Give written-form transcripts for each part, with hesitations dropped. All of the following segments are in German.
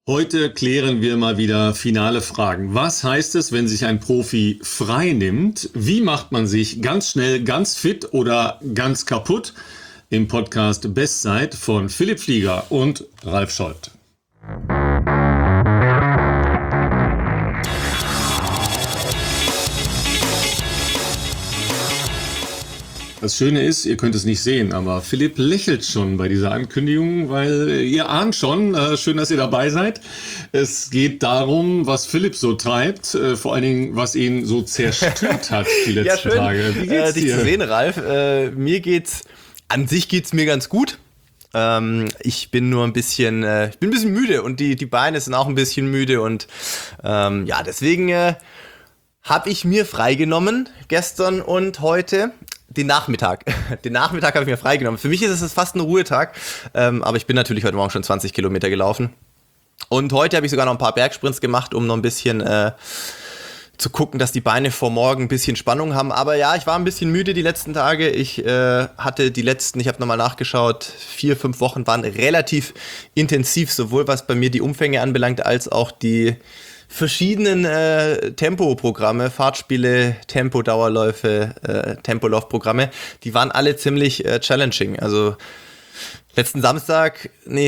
Heute klären wir mal wieder finale Fragen. Was heißt es, wenn sich ein Profi frei nimmt? Wie macht man sich ganz schnell ganz fit oder ganz kaputt? Im Podcast Bestzeit von Philipp Flieger und Ralf Scholz. Das Schöne ist, ihr könnt es nicht sehen, aber Philipp lächelt schon bei dieser Ankündigung, weil ihr ahnt schon, schön, dass ihr dabei seid. Es geht darum, was Philipp so treibt, vor allen Dingen, was ihn so zerstört hat die letzten ja, schön, Tage. Wie geht's dir? Dich zu sehen, Ralf. An sich geht's mir ganz gut. Ich bin nur ein bisschen müde und die Beine sind auch ein bisschen müde und deswegen habe ich mir freigenommen gestern und heute. Den Nachmittag habe ich mir freigenommen. Für mich ist es fast ein Ruhetag, aber ich bin natürlich heute Morgen schon 20 Kilometer gelaufen. Und heute habe ich sogar noch ein paar Bergsprints gemacht, um noch ein bisschen zu gucken, dass die Beine vor morgen ein bisschen Spannung haben. Aber ja, ich war ein bisschen müde die letzten Tage. Ich habe nochmal nachgeschaut, 4-5 Wochen waren relativ intensiv, sowohl was bei mir die Umfänge anbelangt, als auch die verschiedenen Tempoprogramme, Fahrtspiele, Tempodauerläufe, Tempolaufprogramme, die waren alle ziemlich challenging. Also Samstag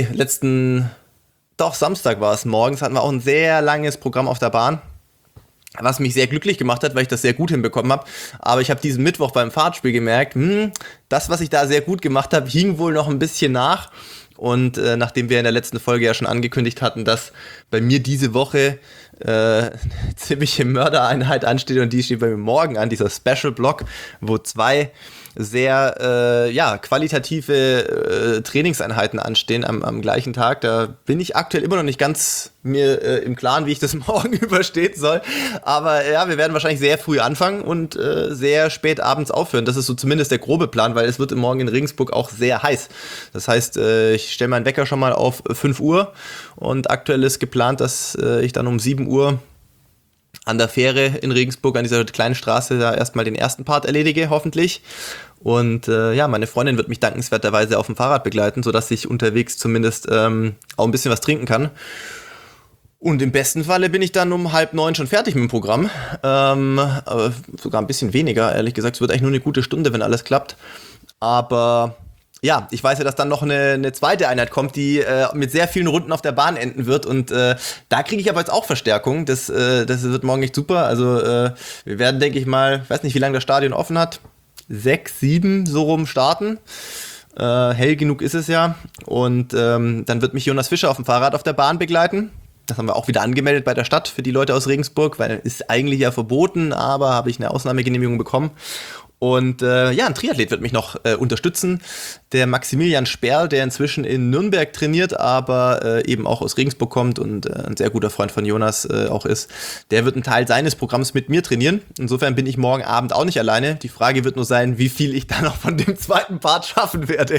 war es, morgens hatten wir auch ein sehr langes Programm auf der Bahn, was mich sehr glücklich gemacht hat, weil ich das sehr gut hinbekommen habe. Aber ich habe diesen Mittwoch beim Fahrtspiel gemerkt, das, was ich da sehr gut gemacht habe, hing wohl noch ein bisschen nach. Und nachdem wir in der letzten Folge ja schon angekündigt hatten, dass bei mir diese Woche eine ziemliche Mördereinheit ansteht und die steht bei mir morgen an, dieser Special-Block, wo 2 sehr qualitative Trainingseinheiten anstehen am gleichen Tag. Da bin ich aktuell immer noch nicht ganz mir im Klaren, wie ich das morgen überstehen soll. Aber ja, wir werden wahrscheinlich sehr früh anfangen und sehr spät abends aufhören. Das ist so zumindest der grobe Plan, weil es wird morgen in Regensburg auch sehr heiß. Das heißt, ich stelle meinen Wecker schon mal auf 5 Uhr und aktuell ist geplant, dass ich dann um 7 Uhr an der Fähre in Regensburg, an dieser kleinen Straße, da erstmal den ersten Part erledige, hoffentlich. Und meine Freundin wird mich dankenswerterweise auf dem Fahrrad begleiten, sodass ich unterwegs zumindest auch ein bisschen was trinken kann. Und im besten Falle bin ich dann um 8:30 schon fertig mit dem Programm. Aber sogar ein bisschen weniger, ehrlich gesagt. Es wird eigentlich nur eine gute Stunde, wenn alles klappt. Aber ja, ich weiß ja, dass dann noch eine zweite Einheit kommt, die mit sehr vielen Runden auf der Bahn enden wird. Und da kriege ich aber jetzt auch Verstärkung. Das wird morgen echt super. Also wir werden, denke ich mal, ich weiß nicht, wie lange das Stadion offen hat, 6, 7 so rum starten. Hell genug ist es ja. Und dann wird mich Jonas Fischer auf dem Fahrrad auf der Bahn begleiten. Das haben wir auch wieder angemeldet bei der Stadt für die Leute aus Regensburg, weil ist eigentlich ja verboten, aber habe ich eine Ausnahmegenehmigung bekommen. Und ein Triathlet wird mich noch unterstützen. Der Maximilian Sperl, der inzwischen in Nürnberg trainiert, aber eben auch aus Regensburg kommt und ein sehr guter Freund von Jonas auch ist, der wird einen Teil seines Programms mit mir trainieren. Insofern bin ich morgen Abend auch nicht alleine. Die Frage wird nur sein, wie viel ich dann noch von dem zweiten Part schaffen werde.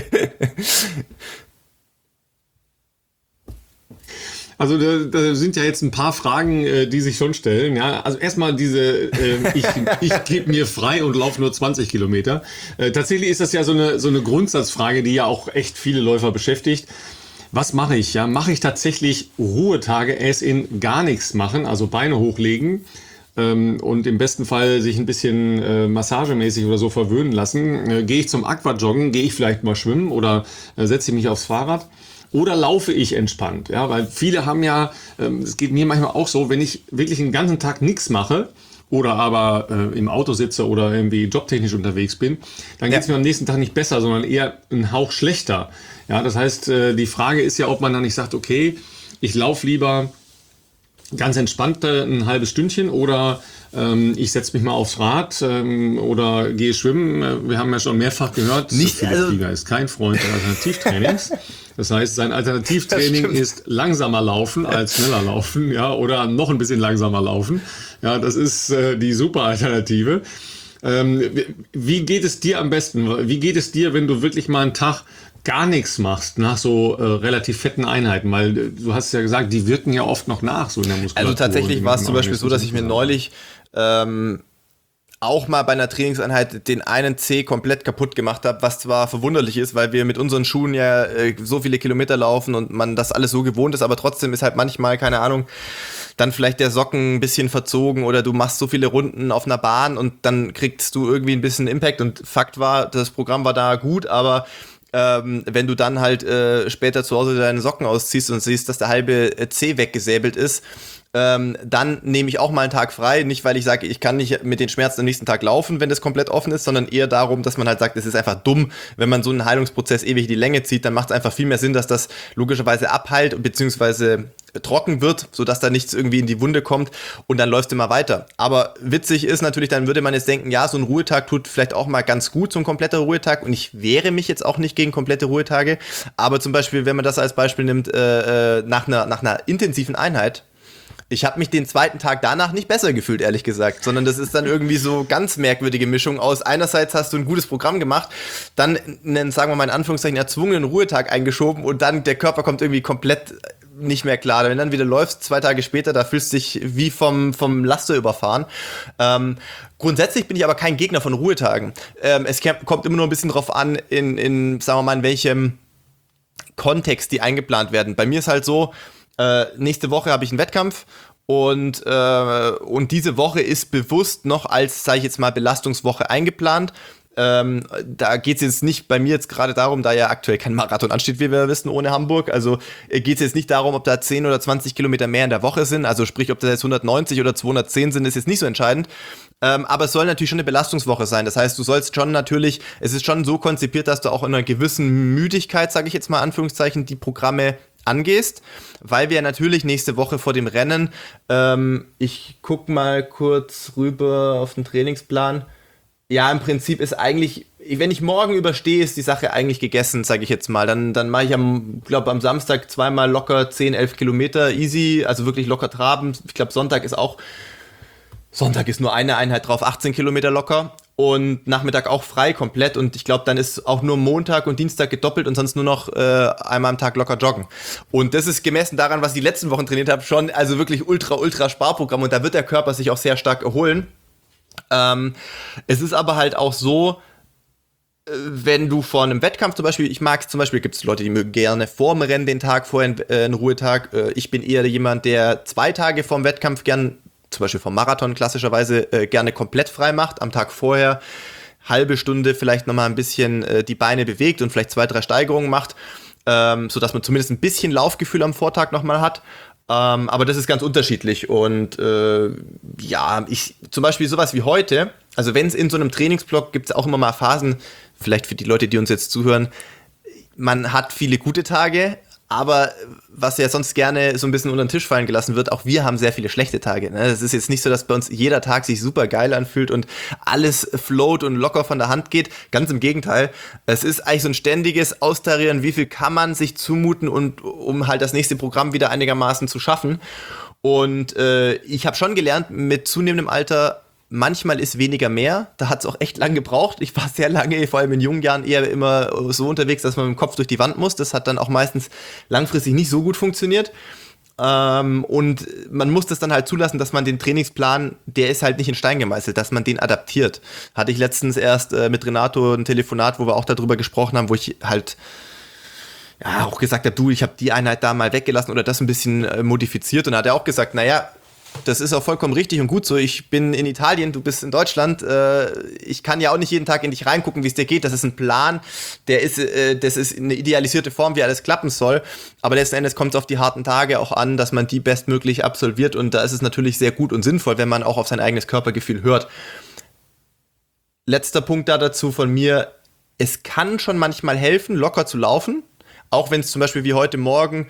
Also da sind ja jetzt ein paar Fragen, die sich schon stellen. Ja, also erstmal ich gebe mir frei und laufe nur 20 Kilometer. Tatsächlich ist das ja so eine Grundsatzfrage, die ja auch echt viele Läufer beschäftigt. Was mache ich? Ja, mache ich tatsächlich Ruhetage, es in gar nichts machen, also Beine hochlegen und im besten Fall sich ein bisschen massagemäßig oder so verwöhnen lassen? Gehe ich zum Aquajoggen, gehe ich vielleicht mal schwimmen oder setze ich mich aufs Fahrrad? Oder laufe ich entspannt? Ja, weil viele haben ja, es geht mir manchmal auch so, wenn ich wirklich den ganzen Tag nichts mache oder aber im Auto sitze oder irgendwie jobtechnisch unterwegs bin, dann geht es mir am nächsten Tag nicht besser, sondern eher einen Hauch schlechter. Ja, das heißt, die Frage ist ja, ob man dann nicht sagt, okay, ich laufe lieber ganz entspannt ein halbes Stündchen oder ich setze mich mal aufs Rad oder gehe schwimmen. Wir haben ja schon mehrfach gehört, Philipp Flieger ist kein Freund des Alternativtrainings. Das heißt, sein Alternativtraining ist langsamer laufen als schneller laufen, ja, oder noch ein bisschen langsamer laufen. Ja, das ist die super Alternative. Wie geht es dir am besten? Wie geht es dir, wenn du wirklich mal einen Tag gar nichts machst nach so relativ fetten Einheiten? Weil du hast ja gesagt, die wirken ja oft noch nach, so in der Muskulatur. Also tatsächlich war es zum Beispiel so, dass ich mir neulich auch mal bei einer Trainingseinheit den einen Zeh komplett kaputt gemacht habe, was zwar verwunderlich ist, weil wir mit unseren Schuhen ja so viele Kilometer laufen und man das alles so gewohnt ist, aber trotzdem ist halt manchmal, keine Ahnung, dann vielleicht der Socken ein bisschen verzogen oder du machst so viele Runden auf einer Bahn und dann kriegst du irgendwie ein bisschen Impact und Fakt war, das Programm war da gut, aber wenn du dann halt später zu Hause deine Socken ausziehst und siehst, dass der halbe Zeh weggesäbelt ist, dann nehme ich auch mal einen Tag frei, nicht weil ich sage, ich kann nicht mit den Schmerzen am nächsten Tag laufen, wenn das komplett offen ist, sondern eher darum, dass man halt sagt, es ist einfach dumm, wenn man so einen Heilungsprozess ewig in die Länge zieht, dann macht es einfach viel mehr Sinn, dass das logischerweise abheilt bzw. trocken wird, sodass da nichts irgendwie in die Wunde kommt und dann läuft es immer weiter. Aber witzig ist natürlich, dann würde man jetzt denken, ja, so ein Ruhetag tut vielleicht auch mal ganz gut, so ein kompletter Ruhetag und ich wehre mich jetzt auch nicht gegen komplette Ruhetage, aber zum Beispiel, wenn man das als Beispiel nimmt, nach einer intensiven Einheit, ich habe mich den zweiten Tag danach nicht besser gefühlt, ehrlich gesagt, sondern das ist dann irgendwie so ganz merkwürdige Mischung aus, einerseits hast du ein gutes Programm gemacht, dann einen, sagen wir mal in Anführungszeichen, erzwungenen Ruhetag eingeschoben und dann der Körper kommt irgendwie komplett nicht mehr klar. Wenn du dann wieder läufst, 2 Tage später, da fühlst du dich wie vom Laster überfahren. Grundsätzlich bin ich aber kein Gegner von Ruhetagen. Es kommt immer nur ein bisschen drauf an, in sagen wir mal, in welchem Kontext die eingeplant werden. Bei mir ist halt so, nächste Woche habe ich einen Wettkampf und diese Woche ist bewusst noch als, sage ich jetzt mal, Belastungswoche eingeplant. Da geht es jetzt nicht bei mir jetzt gerade darum, da ja aktuell kein Marathon ansteht, wie wir wissen, ohne Hamburg. Also geht es jetzt nicht darum, ob da 10 oder 20 Kilometer mehr in der Woche sind. Also sprich, ob das jetzt 190 oder 210 sind, ist jetzt nicht so entscheidend. Aber es soll natürlich schon eine Belastungswoche sein. Das heißt, du sollst schon natürlich, es ist schon so konzipiert, dass du auch in einer gewissen Müdigkeit, sage ich jetzt mal Anführungszeichen, die Programme angehst, weil wir natürlich nächste Woche vor dem Rennen, ich guck mal kurz rüber auf den Trainingsplan. Ja, im Prinzip ist eigentlich, wenn ich morgen überstehe, ist die Sache eigentlich gegessen, sage ich jetzt mal. Dann mache ich am Samstag zweimal locker 10, 11 Kilometer easy, also wirklich locker traben. Ich glaube, Sonntag ist nur eine Einheit drauf, 18 Kilometer locker. Und Nachmittag auch frei komplett und ich glaube, dann ist auch nur Montag und Dienstag gedoppelt und sonst nur noch einmal am Tag locker joggen. Und das ist gemessen daran, was ich die letzten Wochen trainiert habe, schon also wirklich ultra Sparprogramm und da wird der Körper sich auch sehr stark erholen. Es ist aber halt auch so, wenn du vor einem Wettkampf zum Beispiel, gibt es Leute, die mögen gerne vorm Rennen den Tag vorher einen Ruhetag. Ich bin eher jemand, der 2 Tage vorm Wettkampf gern, zum Beispiel vom Marathon klassischerweise, gerne komplett frei macht. Am Tag vorher halbe Stunde vielleicht nochmal ein bisschen die Beine bewegt und vielleicht 2, 3 Steigerungen macht, sodass man zumindest ein bisschen Laufgefühl am Vortag nochmal hat. Aber das ist ganz unterschiedlich und ich zum Beispiel sowas wie heute, also wenn es in so einem Trainingsblock gibt es auch immer mal Phasen, vielleicht für die Leute, die uns jetzt zuhören, man hat viele gute Tage, aber was ja sonst gerne so ein bisschen unter den Tisch fallen gelassen wird, auch wir haben sehr viele schlechte Tage. Ne? Es ist jetzt nicht so, dass bei uns jeder Tag sich super geil anfühlt und alles float und locker von der Hand geht. Ganz im Gegenteil. Es ist eigentlich so ein ständiges Austarieren, wie viel kann man sich zumuten und um halt das nächste Programm wieder einigermaßen zu schaffen. Und ich habe schon gelernt, mit zunehmendem Alter, manchmal ist weniger mehr. Da hat es auch echt lange gebraucht. Ich war sehr lange, vor allem in jungen Jahren, eher immer so unterwegs, dass man mit dem Kopf durch die Wand muss. Das hat dann auch meistens langfristig nicht so gut funktioniert. Und man muss das dann halt zulassen, dass man den Trainingsplan, der ist halt nicht in Stein gemeißelt, dass man den adaptiert. Hatte ich letztens erst mit Renato ein Telefonat, wo wir auch darüber gesprochen haben, wo ich halt auch gesagt habe, ich habe die Einheit da mal weggelassen oder das ein bisschen modifiziert. Und da hat er auch gesagt, naja, das ist auch vollkommen richtig und gut so. Ich bin in Italien, du bist in Deutschland. Ich kann ja auch nicht jeden Tag in dich reingucken, wie es dir geht. Das ist ein Plan, das ist eine idealisierte Form, wie alles klappen soll. Aber letzten Endes kommt es auf die harten Tage auch an, dass man die bestmöglich absolviert. Und da ist es natürlich sehr gut und sinnvoll, wenn man auch auf sein eigenes Körpergefühl hört. Letzter Punkt dazu von mir. Es kann schon manchmal helfen, locker zu laufen. Auch wenn es zum Beispiel wie heute Morgen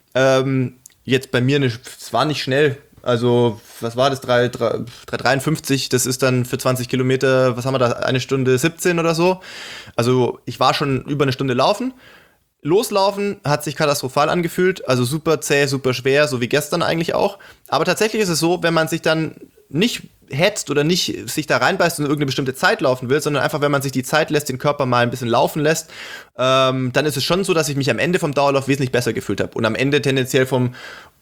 jetzt bei mir, es war nicht schnell. Also, was war das? 3,53, das ist dann für 20 Kilometer, was haben wir da? 1 Stunde 17 oder so. Also, ich war schon über 1 Stunde laufen. Loslaufen hat sich katastrophal angefühlt, also super zäh, super schwer, so wie gestern eigentlich auch. Aber tatsächlich ist es so, wenn man sich dann nicht hetzt oder nicht sich da reinbeißt und irgendeine bestimmte Zeit laufen will, sondern einfach, wenn man sich die Zeit lässt, den Körper mal ein bisschen laufen lässt, dann ist es schon so, dass ich mich am Ende vom Dauerlauf wesentlich besser gefühlt habe. Und am Ende tendenziell vom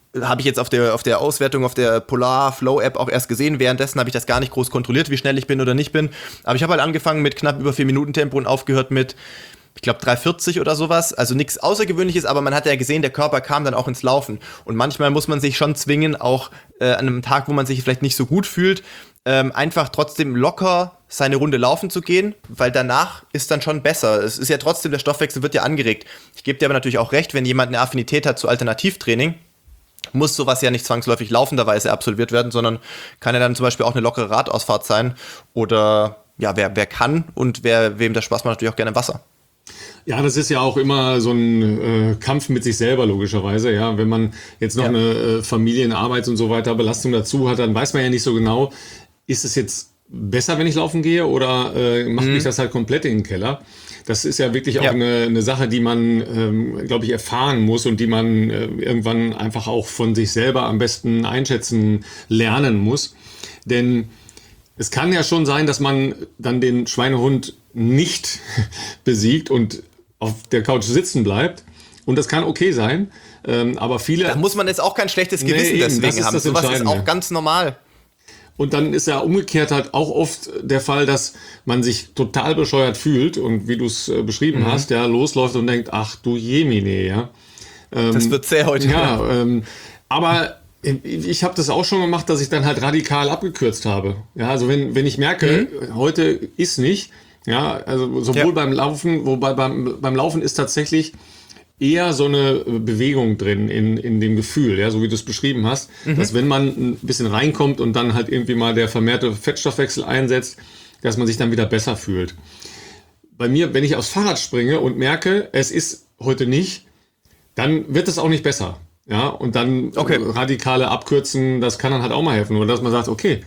habe ich jetzt auf der Auswertung auf der Polar Flow App auch erst gesehen. Währenddessen habe ich das gar nicht groß kontrolliert, wie schnell ich bin oder nicht bin. Aber ich habe halt angefangen mit knapp über 4 Minuten Tempo und aufgehört mit, ich glaube, 3,40 oder sowas. Also nichts Außergewöhnliches, aber man hat ja gesehen, der Körper kam dann auch ins Laufen. Und manchmal muss man sich schon zwingen, auch an einem Tag, wo man sich vielleicht nicht so gut fühlt, einfach trotzdem locker seine Runde laufen zu gehen, weil danach ist dann schon besser. Es ist ja trotzdem, der Stoffwechsel wird ja angeregt. Ich gebe dir aber natürlich auch recht, wenn jemand eine Affinität hat zu Alternativtraining, muss sowas ja nicht zwangsläufig laufenderweise absolviert werden, sondern kann ja dann zum Beispiel auch eine lockere Radausfahrt sein oder ja, wer kann und wem das Spaß macht, natürlich auch gerne Wasser. Ja, das ist ja auch immer so ein Kampf mit sich selber, logischerweise. Ja, wenn man jetzt noch eine Familienarbeit und so weiter Belastung dazu hat, dann weiß man ja nicht so genau, ist es jetzt besser, wenn ich laufen gehe oder macht mich das halt komplett in den Keller? Das ist ja wirklich auch eine Sache, die man, glaube ich, erfahren muss und die man irgendwann einfach auch von sich selber am besten einschätzen lernen muss. Denn es kann ja schon sein, dass man dann den Schweinehund nicht besiegt und auf der Couch sitzen bleibt. Und das kann okay sein. Aber viele. Da muss man jetzt auch kein schlechtes Gewissen deswegen haben. Sowas ist auch ganz normal. Und dann ist ja umgekehrt halt auch oft der Fall, dass man sich total bescheuert fühlt und wie du es beschrieben hast, ja, losläuft und denkt, ach du Jemine, ja. Das wird sehr heute. Ja, aber ich habe das auch schon gemacht, dass ich dann halt radikal abgekürzt habe. Ja, also wenn ich merke, heute ist nicht, ja, also sowohl beim Laufen, wobei beim Laufen ist tatsächlich eher so eine Bewegung drin in dem Gefühl, ja, so wie du es beschrieben hast, dass wenn man ein bisschen reinkommt und dann halt irgendwie mal der vermehrte Fettstoffwechsel einsetzt, dass man sich dann wieder besser fühlt. Bei mir, wenn ich aufs Fahrrad springe und merke, es ist heute nicht, dann wird es auch nicht besser. Ja, und dann radikale Abkürzen, das kann dann halt auch mal helfen. Oder dass man sagt, okay,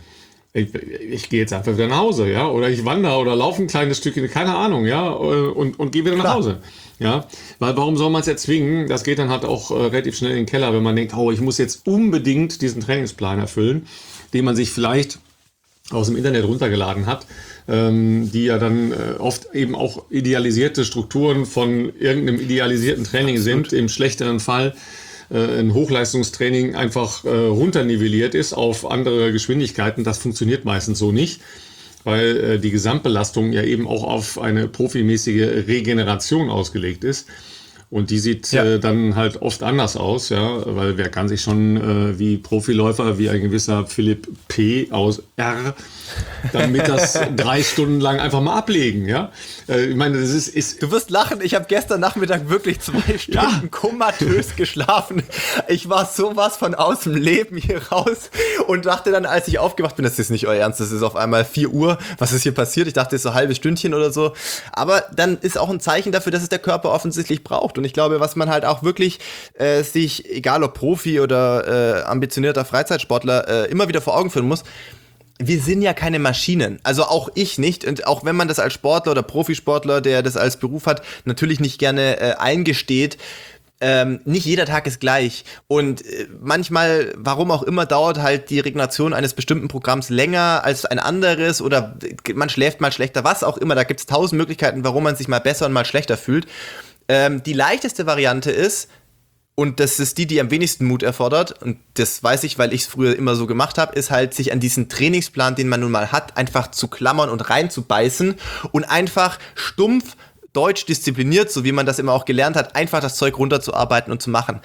ich gehe jetzt einfach wieder nach Hause, ja, oder ich wandere oder laufe ein kleines Stückchen, keine Ahnung, ja, und gehe wieder nach Hause. Ja, weil warum soll man es erzwingen? Das geht dann halt auch relativ schnell in den Keller, wenn man denkt, oh, ich muss jetzt unbedingt diesen Trainingsplan erfüllen, den man sich vielleicht aus dem Internet runtergeladen hat, die ja dann oft eben auch idealisierte Strukturen von irgendeinem idealisierten Training sind, im schlechteren Fall ein Hochleistungstraining einfach runternivelliert ist auf andere Geschwindigkeiten. Das funktioniert meistens so nicht, weil die Gesamtbelastung ja eben auch auf eine profimäßige Regeneration ausgelegt ist. Und die sieht dann halt oft anders aus, ja, weil wer kann sich schon wie Profiläufer, wie ein gewisser Philipp P. aus R. damit das 3 Stunden lang einfach mal ablegen, ja. Ich meine, das ist Du wirst lachen, ich habe gestern Nachmittag wirklich 2 Stunden komatös geschlafen. Ich war sowas von aus dem Leben hier raus und dachte dann, als ich aufgewacht bin, das ist nicht euer Ernst, das ist auf einmal 4 Uhr, was ist hier passiert? Ich dachte, das ist so ein halbes Stündchen oder so. Aber dann ist auch ein Zeichen dafür, dass es der Körper offensichtlich braucht. Und ich glaube, was man halt auch wirklich sich, egal ob Profi oder ambitionierter Freizeitsportler, immer wieder vor Augen führen muss, wir sind ja keine Maschinen. Also auch ich nicht. Und auch wenn man das als Sportler oder Profisportler, der das als Beruf hat, natürlich nicht gerne eingesteht, nicht jeder Tag ist gleich. Und manchmal, warum auch immer, dauert halt die Regeneration eines bestimmten Programms länger als ein anderes oder man schläft mal schlechter, was auch immer. Da gibt es 1000 Möglichkeiten, warum man sich mal besser und mal schlechter fühlt. Die leichteste Variante ist, und das ist die am wenigsten Mut erfordert, und das weiß ich, weil ich es früher immer so gemacht habe, ist halt, sich an diesen Trainingsplan, den man nun mal hat, einfach zu klammern und reinzubeißen und einfach stumpf, deutsch diszipliniert, so wie man das immer auch gelernt hat, einfach das Zeug runterzuarbeiten und zu machen.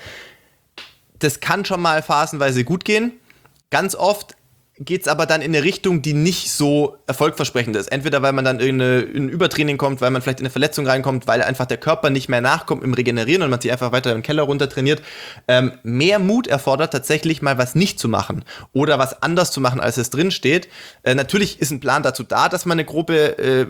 Das kann schon mal phasenweise gut gehen. Ganz oft geht es aber dann in eine Richtung, die nicht so erfolgversprechend ist. Entweder weil man dann in ein Übertraining kommt, weil man vielleicht in eine Verletzung reinkommt, weil einfach der Körper nicht mehr nachkommt im Regenerieren und man sich einfach weiter im Keller runter trainiert. Mehr Mut erfordert tatsächlich mal was nicht zu machen oder was anders zu machen, als es drin steht. Natürlich ist ein Plan dazu da, dass man eine grobe,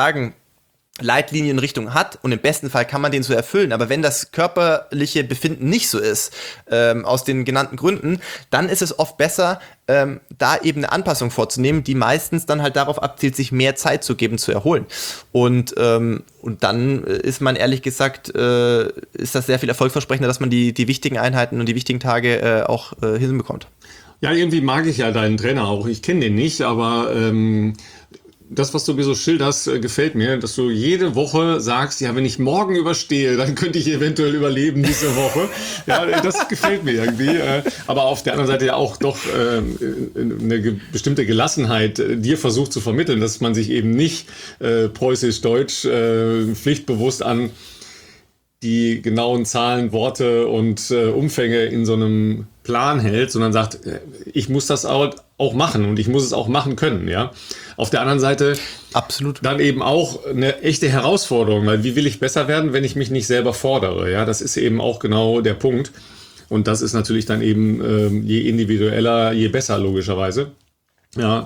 Leitlinienrichtung hat und im besten Fall kann man den so erfüllen. Aber wenn das körperliche Befinden nicht so ist, aus den genannten Gründen, dann ist es oft besser, da eben eine Anpassung vorzunehmen, die meistens dann halt darauf abzielt, sich mehr Zeit zu geben, zu erholen. Und dann ist man ehrlich gesagt, ist das sehr viel erfolgversprechender, dass man die wichtigen Einheiten und die wichtigen Tage auch hinbekommt. Ja, irgendwie mag ich ja deinen Trainer auch. Ich kenne den nicht, aber das, was du mir so schilderst, gefällt mir, dass du jede Woche sagst, ja, wenn ich morgen überstehe, dann könnte ich eventuell überleben diese Woche. Ja, das gefällt mir irgendwie. Aber auf der anderen Seite ja auch doch eine bestimmte Gelassenheit dir versucht zu vermitteln, dass man sich eben nicht preußisch-deutsch pflichtbewusst an die genauen Zahlen, Worte und Umfänge in so einem Plan hält, sondern sagt, ich muss das auch machen und ich muss es auch machen können. Ja? Auf der anderen Seite absolut dann eben auch eine echte Herausforderung, weil wie will ich besser werden, wenn ich mich nicht selber fordere? Ja? Das ist eben auch genau der Punkt. Und das ist natürlich dann eben je individueller, je besser, logischerweise. Ja,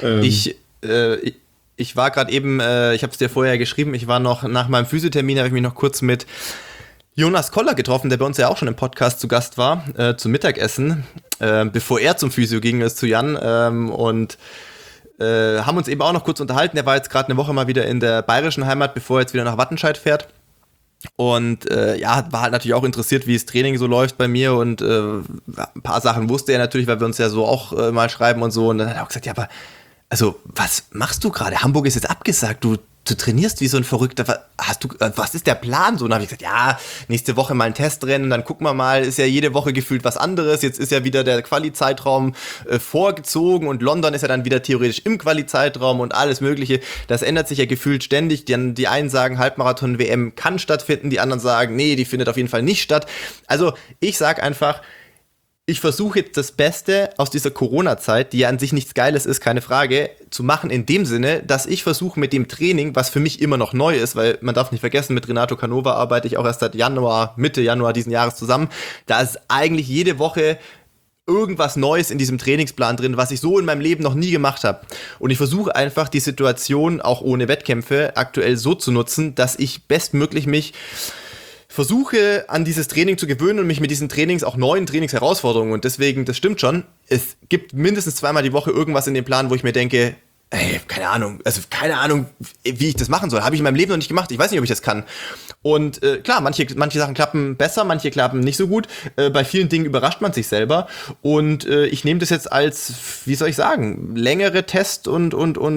Ich war gerade eben, ich habe es dir vorher geschrieben, ich war noch nach meinem Physiothermin, habe ich mich noch kurz mit Jonas Koller getroffen, der bei uns ja auch schon im Podcast zu Gast war, zum Mittagessen, bevor er zum Physio ging, ist zu Jan und haben uns eben auch noch kurz unterhalten. Er war jetzt gerade eine Woche mal wieder in der bayerischen Heimat, bevor er jetzt wieder nach Wattenscheid fährt. Und war halt natürlich auch interessiert, wie das Training so läuft bei mir und ein paar Sachen wusste er natürlich, weil wir uns ja so auch mal schreiben und so. Und dann hat er auch gesagt, ja, aber also, was machst du gerade? Hamburg ist jetzt abgesagt, du trainierst wie so ein Verrückter. Was ist der Plan? So, und dann habe ich gesagt, ja, nächste Woche mal ein Testrennen, dann gucken wir mal, ist ja jede Woche gefühlt was anderes. Jetzt ist ja wieder der Quali-Zeitraum vorgezogen und London ist ja dann wieder theoretisch im Quali-Zeitraum und alles Mögliche. Das ändert sich ja gefühlt ständig. Die einen sagen, Halbmarathon-WM kann stattfinden, die anderen sagen, nee, die findet auf jeden Fall nicht statt. Also, ich sag einfach, ich versuche jetzt das Beste aus dieser Corona-Zeit, die ja an sich nichts Geiles ist, keine Frage, zu machen in dem Sinne, dass ich versuche mit dem Training, was für mich immer noch neu ist, weil man darf nicht vergessen, mit Renato Canova arbeite ich auch erst seit Mitte Januar diesen Jahres zusammen. Da ist eigentlich jede Woche irgendwas Neues in diesem Trainingsplan drin, was ich so in meinem Leben noch nie gemacht habe. Und ich versuche einfach die Situation, auch ohne Wettkämpfe, aktuell so zu nutzen, dass ich bestmöglich mich versuche an dieses Training zu gewöhnen und mich mit diesen Trainings, auch neuen Trainingsherausforderungen, und deswegen, das stimmt schon, es gibt mindestens zweimal die Woche irgendwas in dem Plan, wo ich mir denke, ey, keine Ahnung, wie ich das machen soll, habe ich in meinem Leben noch nicht gemacht, ich weiß nicht, ob ich das kann. Und klar, manche Sachen klappen besser, manche klappen nicht so gut, bei vielen Dingen überrascht man sich selber und ich nehme das jetzt als, wie soll ich sagen, längere Test- und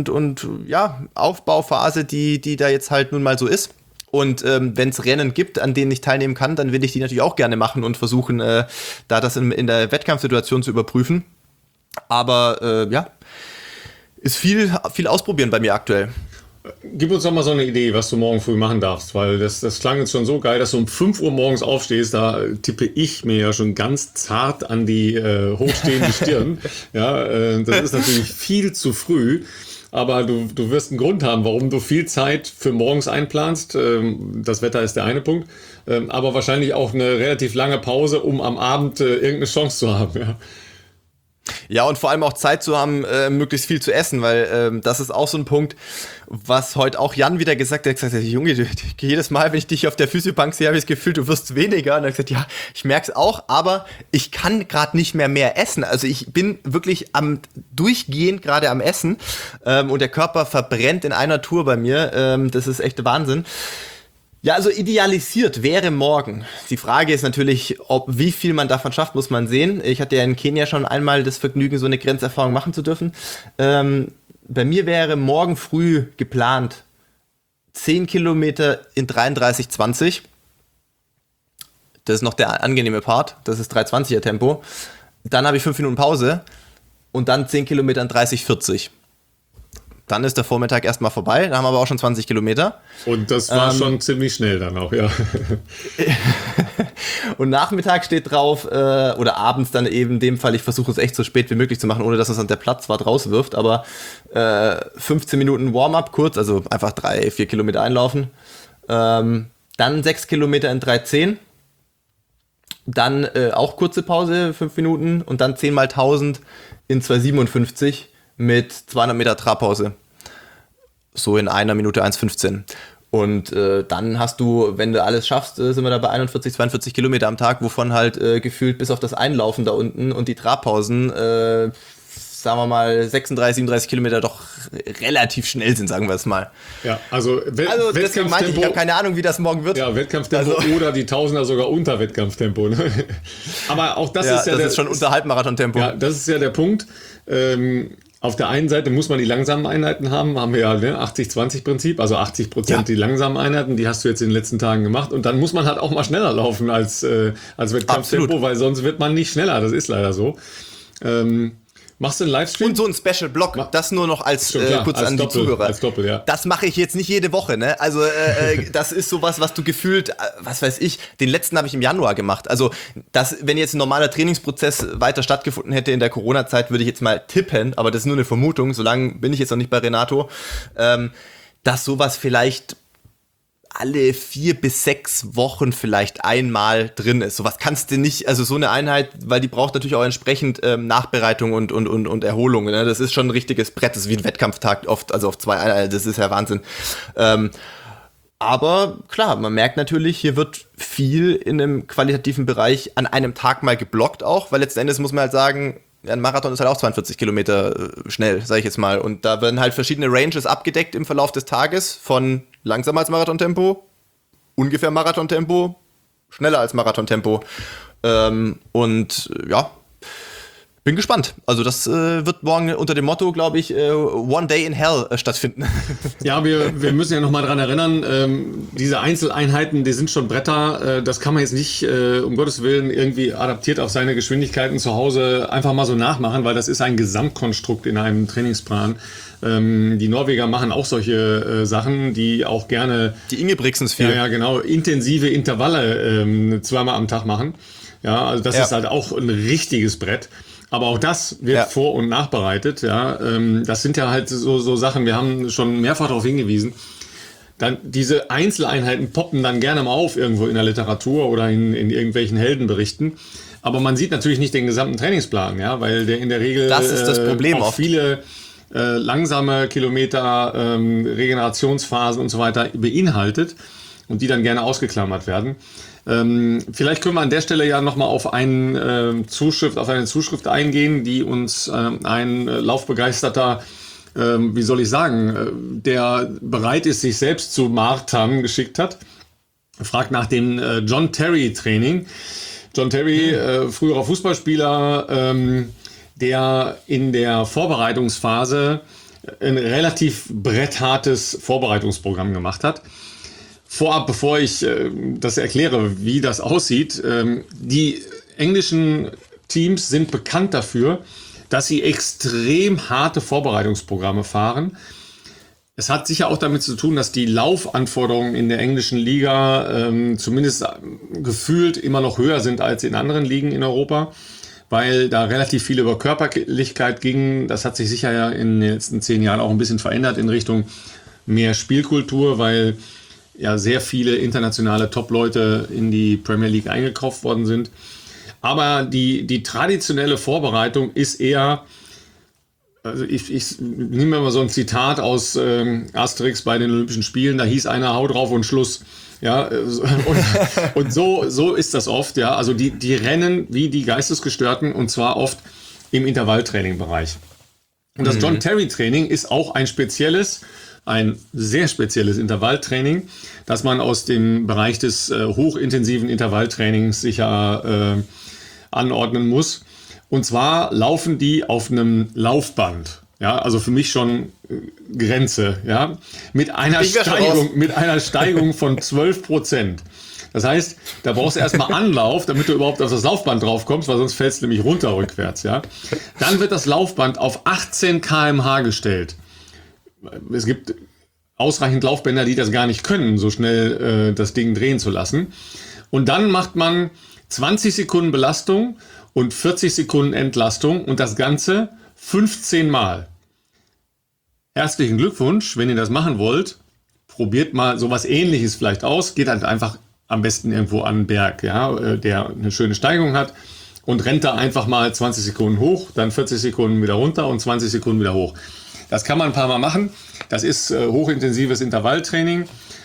Aufbauphase, die da jetzt halt nun mal so ist. Und wenn es Rennen gibt, an denen ich teilnehmen kann, dann will ich die natürlich auch gerne machen und versuchen, da das in der Wettkampfsituation zu überprüfen. Aber ist viel ausprobieren bei mir aktuell. Gib uns doch mal so eine Idee, was du morgen früh machen darfst, weil das klang jetzt schon so geil, dass du um 5 Uhr morgens aufstehst, da tippe ich mir ja schon ganz zart an die hochstehende Stirn. Ja, das ist natürlich viel zu früh. Aber du wirst einen Grund haben, warum du viel Zeit für morgens einplanst. Das Wetter ist der eine Punkt. Aber wahrscheinlich auch eine relativ lange Pause, um am Abend irgendeine Chance zu haben. Ja. Ja, und vor allem auch Zeit zu haben, möglichst viel zu essen, weil das ist auch so ein Punkt, was heute auch Jan wieder gesagt hat. Er hat gesagt, Junge, jedes Mal, wenn ich dich auf der Physiobank sehe, habe ich das Gefühl, du wirst weniger. Und er hat gesagt, ja, ich merke es auch, aber ich kann gerade nicht mehr essen. Also ich bin wirklich durchgehend gerade am Essen und der Körper verbrennt in einer Tour bei mir. Das ist echt Wahnsinn. Ja, also idealisiert wäre morgen. Die Frage ist natürlich, wie viel man davon schafft, muss man sehen. Ich hatte ja in Kenia schon einmal das Vergnügen, so eine Grenzerfahrung machen zu dürfen. Bei mir wäre morgen früh geplant 10 Kilometer in 33,20. Das ist noch der angenehme Part. Das ist 3,20er Tempo. Dann habe ich 5 Minuten Pause und dann 10 Kilometer in 30,40. Dann ist der Vormittag erstmal vorbei, dann haben wir aber auch schon 20 Kilometer. Und das war schon ziemlich schnell dann auch, ja. Und Nachmittag steht drauf, oder abends dann eben in dem Fall, ich versuche es echt so spät wie möglich zu machen, ohne dass uns dann der Platz zwar rauswirft, aber 15 Minuten Warm-up kurz, also einfach 3-4 Kilometer einlaufen. Dann 6 Kilometer in 3,10. Dann auch kurze Pause, 5 Minuten und dann 10 mal 1000 in 2,57 mit 200 Meter Trabpause. So in 1 Minute 1,15. Und dann hast du, wenn du alles schaffst, sind wir da bei 41, 42 Kilometer am Tag, wovon halt gefühlt bis auf das Einlaufen da unten und die Trabpausen, sagen wir mal 36, 37 Kilometer doch relativ schnell sind, sagen wir es mal. Ja, also deswegen meinte ich habe keine Ahnung, wie das morgen wird. Ja, Wettkampftempo oder die Tausender sogar unter Wettkampftempo. Ne? Aber auch das ist ja das ist schon unter Halbmarathon-Tempo. Ja, das ist ja der Punkt. Auf der einen Seite muss man die langsamen Einheiten haben wir ja, ne, 80-20-Prinzip, also 80% die langsamen Einheiten, die hast du jetzt in den letzten Tagen gemacht. Und dann muss man halt auch mal schneller laufen als Wettkampftempo, weil sonst wird man nicht schneller, das ist leider so. Machst du einen Livestream? Und so ein Special-Block, das nur noch als kurz als an die Doppel, Zuhörer. Als Doppel, ja. Das mache ich jetzt nicht jede Woche, ne? Also das ist sowas, was du gefühlt, was weiß ich, den letzten habe ich im Januar gemacht. Also wenn jetzt ein normaler Trainingsprozess weiter stattgefunden hätte in der Corona-Zeit, würde ich jetzt mal tippen, aber das ist nur eine Vermutung, solange bin ich jetzt noch nicht bei Renato, dass sowas vielleicht alle 4 bis 6 Wochen vielleicht einmal drin ist. Sowas kannst du nicht, also so eine Einheit, weil die braucht natürlich auch entsprechend Nachbereitung und Erholung. Ne? Das ist schon ein richtiges Brett, das ist wie ein Wettkampftag oft, also auf 2 Einheiten, das ist ja Wahnsinn. Aber klar, man merkt natürlich, hier wird viel in einem qualitativen Bereich an einem Tag mal geblockt auch, weil letzten Endes muss man halt sagen, ja, ein Marathon ist halt auch 42 Kilometer schnell, sage ich jetzt mal. Und da werden halt verschiedene Ranges abgedeckt im Verlauf des Tages, von langsamer als Marathontempo, ungefähr Marathontempo, schneller als Marathontempo. Bin gespannt. Also das wird morgen unter dem Motto, glaube ich, One Day in Hell stattfinden. Ja, wir müssen ja nochmal dran erinnern, diese Einzeleinheiten, die sind schon Bretter. Das kann man jetzt nicht, um Gottes Willen, irgendwie adaptiert auf seine Geschwindigkeiten zu Hause einfach mal so nachmachen, weil das ist ein Gesamtkonstrukt in einem Trainingsplan. Die Norweger machen auch solche Sachen, die auch gerne... Die Ingebrigtsens viel. Ja, genau. Intensive Intervalle zweimal am Tag machen. Ja, also das ist halt auch ein richtiges Brett. Aber auch das wird vor- und nachbereitet. Ja, das sind ja halt so Sachen, wir haben schon mehrfach darauf hingewiesen. Dann diese Einzeleinheiten poppen dann gerne mal auf irgendwo in der Literatur oder in irgendwelchen Heldenberichten. Aber man sieht natürlich nicht den gesamten Trainingsplan, ja, weil der in der Regel das ist das Problem auch viele langsame Kilometer, Regenerationsphasen und so weiter beinhaltet und die dann gerne ausgeklammert werden. Vielleicht können wir an der Stelle ja nochmal auf eine Zuschrift eingehen, die uns ein laufbegeisterter, wie soll ich sagen, der bereit ist, sich selbst zu martern, geschickt hat. Er fragt nach dem John Terry Training. John Terry, früherer Fußballspieler, der in der Vorbereitungsphase ein relativ bretthartes Vorbereitungsprogramm gemacht hat. Vorab, bevor ich das erkläre, wie das aussieht, die englischen Teams sind bekannt dafür, dass sie extrem harte Vorbereitungsprogramme fahren. Es hat sicher auch damit zu tun, dass die Laufanforderungen in der englischen Liga zumindest gefühlt immer noch höher sind als in anderen Ligen in Europa, weil da relativ viel über Körperlichkeit ging. Das hat sich sicher ja in den letzten 10 Jahren auch ein bisschen verändert in Richtung mehr Spielkultur, weil ja sehr viele internationale Top-Leute in die Premier League eingekauft worden sind. Aber die traditionelle Vorbereitung ist eher, also ich nehme mal so ein Zitat aus Asterix bei den Olympischen Spielen, da hieß einer, hau drauf und Schluss. Ja, und so ist das oft, ja. Also die rennen wie die Geistesgestörten und zwar oft im Intervalltraining-Bereich. Und das John Terry Training ist auch ein sehr spezielles Intervalltraining, das man aus dem Bereich des hochintensiven Intervalltrainings sicher anordnen muss. Und zwar laufen die auf einem Laufband. Ja, also für mich schon Grenze, ja, mit einer Steigung von 12%. Das heißt, da brauchst du erstmal Anlauf, damit du überhaupt auf das Laufband drauf kommst, weil sonst fällst du nämlich runter rückwärts, ja. Dann wird das Laufband auf 18 km/h gestellt. Es gibt ausreichend Laufbänder, die das gar nicht können, so schnell das Ding drehen zu lassen. Und dann macht man 20 Sekunden Belastung und 40 Sekunden Entlastung und das Ganze 15 Mal. Herzlichen Glückwunsch, wenn ihr das machen wollt. Probiert mal sowas Ähnliches vielleicht aus. Geht halt einfach am besten irgendwo an einen Berg, ja, der eine schöne Steigung hat und rennt da einfach mal 20 Sekunden hoch, dann 40 Sekunden wieder runter und 20 Sekunden wieder hoch. Das kann man ein paar Mal machen. Das ist hochintensives Intervalltraining.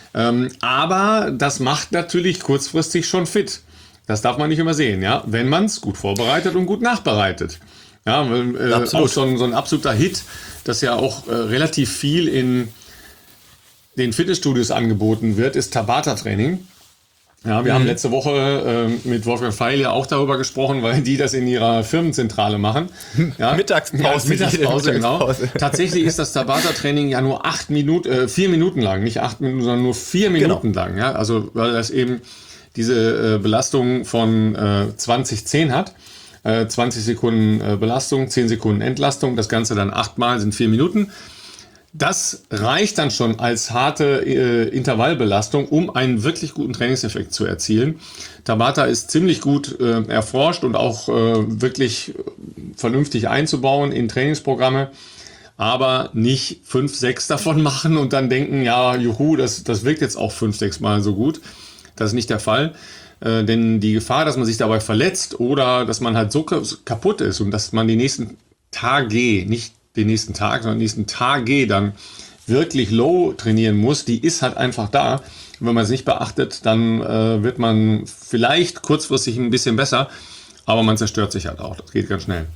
Aber das macht natürlich kurzfristig schon fit. Das darf man nicht übersehen, ja, wenn man es gut vorbereitet und gut nachbereitet. Ja, auch so ein absoluter Hit, das ja auch relativ viel in den Fitnessstudios angeboten wird, ist Tabata-Training. Ja, wir haben letzte Woche mit Wolfgang Feil ja auch darüber gesprochen, weil die das in ihrer Firmenzentrale machen. Ja, Mittagspause. Mittagspause, genau. Tatsächlich ist das Tabata-Training ja nur 4 Minuten lang, nicht 8 Minuten, sondern nur 4 Minuten lang. Ja? Also weil das eben diese Belastung von 20-10 hat. 20 Sekunden Belastung, 10 Sekunden Entlastung. Das Ganze dann 8-mal sind 4 Minuten. Das reicht dann schon als harte Intervallbelastung, um einen wirklich guten Trainingseffekt zu erzielen. Tabata ist ziemlich gut erforscht und auch wirklich vernünftig einzubauen in Trainingsprogramme, aber nicht 5, 6 davon machen und dann denken, ja, juhu, das wirkt jetzt auch 5, 6 Mal so gut. Das ist nicht der Fall. Denn die Gefahr, dass man sich dabei verletzt oder dass man halt so kaputt ist und dass man die nächsten Tage, nicht den nächsten Tag, sondern die nächsten Tage dann wirklich low trainieren muss, die ist halt einfach da. Und wenn man es nicht beachtet, dann wird man vielleicht kurzfristig ein bisschen besser, aber man zerstört sich halt auch. Das geht ganz schnell.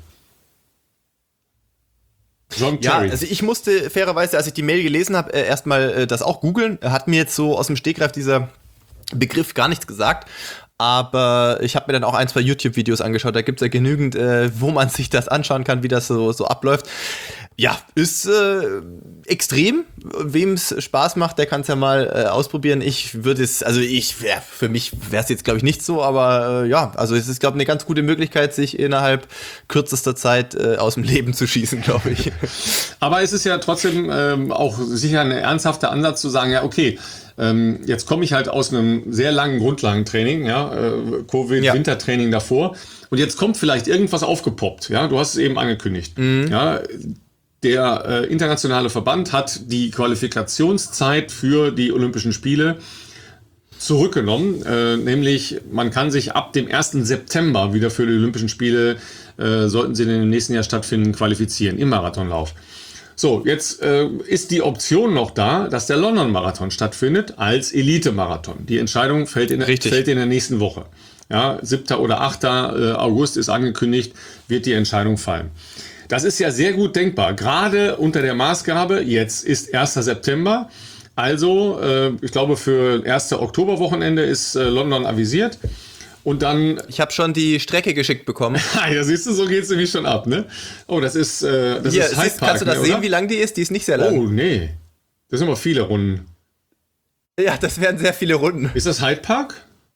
John Terry. Ja, also ich musste fairerweise, als ich die Mail gelesen habe, erstmal das auch googeln. Hat mir jetzt so aus dem Stegreif dieser Begriff gar nichts gesagt. Aber ich habe mir dann auch 1, 2 YouTube-Videos angeschaut. Da gibt es ja genügend, wo man sich das anschauen kann, wie das so abläuft. Ja, ist extrem. Wem es Spaß macht, der kann es ja mal ausprobieren. Ich würde es, also für mich wäre es jetzt, glaube ich, nicht so. Aber ja, also es ist, glaube ich, eine ganz gute Möglichkeit, sich innerhalb kürzester Zeit aus dem Leben zu schießen, glaube ich. Aber es ist ja trotzdem auch sicher ein ernsthafter Ansatz zu sagen, ja, okay, jetzt komme ich halt aus einem sehr langen Grundlagentraining, Covid-Wintertraining davor. Und jetzt kommt vielleicht irgendwas aufgepoppt. Ja, du hast es eben angekündigt. Ja, der internationale Verband hat die Qualifikationszeit für die Olympischen Spiele zurückgenommen. Nämlich, man kann sich ab dem 1. September wieder für die Olympischen Spiele, sollten sie in dem nächsten Jahr stattfinden, qualifizieren im Marathonlauf. So, jetzt ist die Option noch da, dass der London-Marathon stattfindet als Elite-Marathon. Die Entscheidung fällt in der nächsten Woche. Ja, 7. oder 8. August ist angekündigt, wird die Entscheidung fallen. Das ist ja sehr gut denkbar, gerade unter der Maßgabe, jetzt ist 1. September. Also, ich glaube, für 1. Oktoberwochenende ist London avisiert. Und dann. Ich habe schon die Strecke geschickt bekommen. Ja, siehst du, so geht es nämlich schon ab, ne? Oh, das ist Hyde Park. Kannst du das sehen, wie lang die ist? Die ist nicht sehr lang. Oh, nee. Das sind aber viele Runden. Ja, das wären sehr viele Runden. Ist das Hyde Park?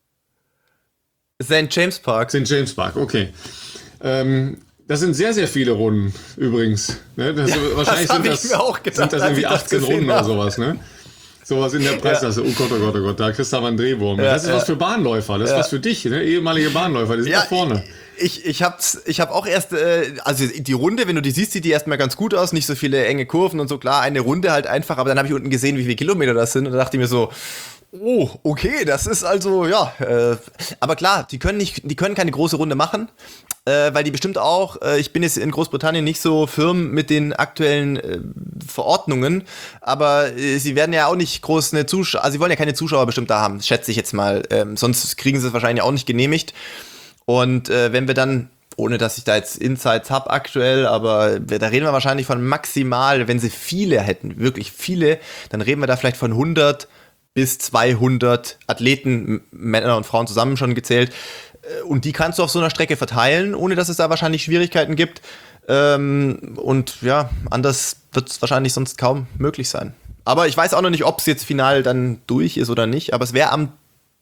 St. James Park. St. James Park, okay. Das sind sehr, sehr viele Runden, übrigens. Ne? Wahrscheinlich sind das irgendwie 18 Runden oder sowas, ne? Sowas in der Preisklasse. Ja. Oh Gott, oh Gott, oh Gott, da kriegst du aber einen Drehwurm. Ja, das ist was für Bahnläufer, das ist was für dich, ne? Ehemalige Bahnläufer, die sind da vorne. Ich hab auch erst, also die Runde, wenn du die siehst, sieht die erstmal ganz gut aus, nicht so viele enge Kurven und so, klar, eine Runde halt einfach, aber dann habe ich unten gesehen, wie viele Kilometer das sind und da dachte ich mir so, oh, okay, das ist also, ja, aber klar, die können keine große Runde machen, weil die bestimmt auch, ich bin jetzt in Großbritannien nicht so firm mit den aktuellen Verordnungen, aber sie werden ja auch nicht groß eine Zuschauer, also sie wollen ja keine Zuschauer bestimmt da haben, schätze ich jetzt mal, sonst kriegen sie es wahrscheinlich auch nicht genehmigt. Und wenn wir dann, ohne dass ich da jetzt Insights habe aktuell, aber da reden wir wahrscheinlich von maximal, wenn sie viele hätten, wirklich viele, dann reden wir da vielleicht von 100 bis 200 Athleten, Männer und Frauen zusammen schon gezählt. Und die kannst du auf so einer Strecke verteilen, ohne dass es da wahrscheinlich Schwierigkeiten gibt. Und ja, anders wird es wahrscheinlich sonst kaum möglich sein. Aber ich weiß auch noch nicht, ob es jetzt final dann durch ist oder nicht. Aber es wäre am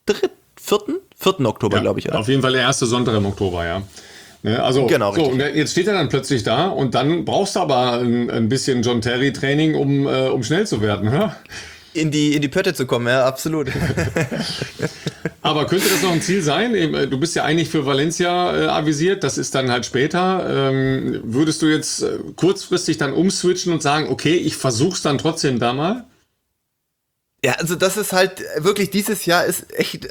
4. Oktober, glaube ich. Oder? Auf jeden Fall der erste Sonntag im Oktober, ja. Ne, also, genau, so, und jetzt steht er dann plötzlich da und dann brauchst du aber ein bisschen John Terry Training, um schnell zu werden, ja? In die Pötte zu kommen, ja, absolut. Aber könnte das noch ein Ziel sein? Du bist ja eigentlich für Valencia avisiert, das ist dann halt später. Würdest du jetzt kurzfristig dann umswitchen und sagen, okay, ich versuch's dann trotzdem da mal? Ja, also das ist halt wirklich, dieses Jahr ist echt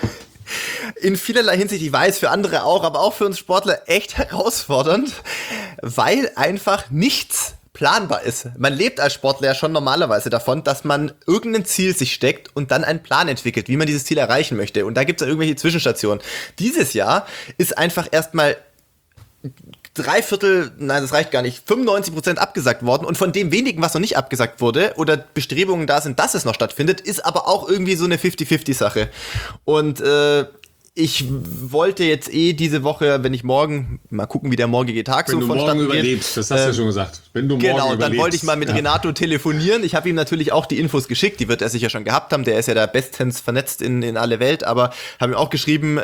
in vielerlei Hinsicht, ich weiß, für andere auch, aber auch für uns Sportler echt herausfordernd, weil einfach nichts planbar ist. Man lebt als Sportler ja schon normalerweise davon, dass man irgendein Ziel sich steckt und dann einen Plan entwickelt, wie man dieses Ziel erreichen möchte. Und da gibt es dann irgendwelche Zwischenstationen. Dieses Jahr ist einfach erstmal nein, das reicht gar nicht, 95% abgesagt worden und von dem wenigen, was noch nicht abgesagt wurde oder Bestrebungen da sind, dass es noch stattfindet, ist aber auch irgendwie so eine 50-50-Sache. Und ich wollte jetzt diese Woche, wenn ich morgen, mal gucken, wie der morgige Tag so vonstatten geht. Wenn du morgen überlebst, das hast du ja schon gesagt. Wenn du morgen überlebst. Dann wollte ich mal mit Renato telefonieren. Ich habe ihm natürlich auch die Infos geschickt, die wird er sicher schon gehabt haben. Der ist ja da bestens vernetzt in alle Welt, aber habe ihm auch geschrieben,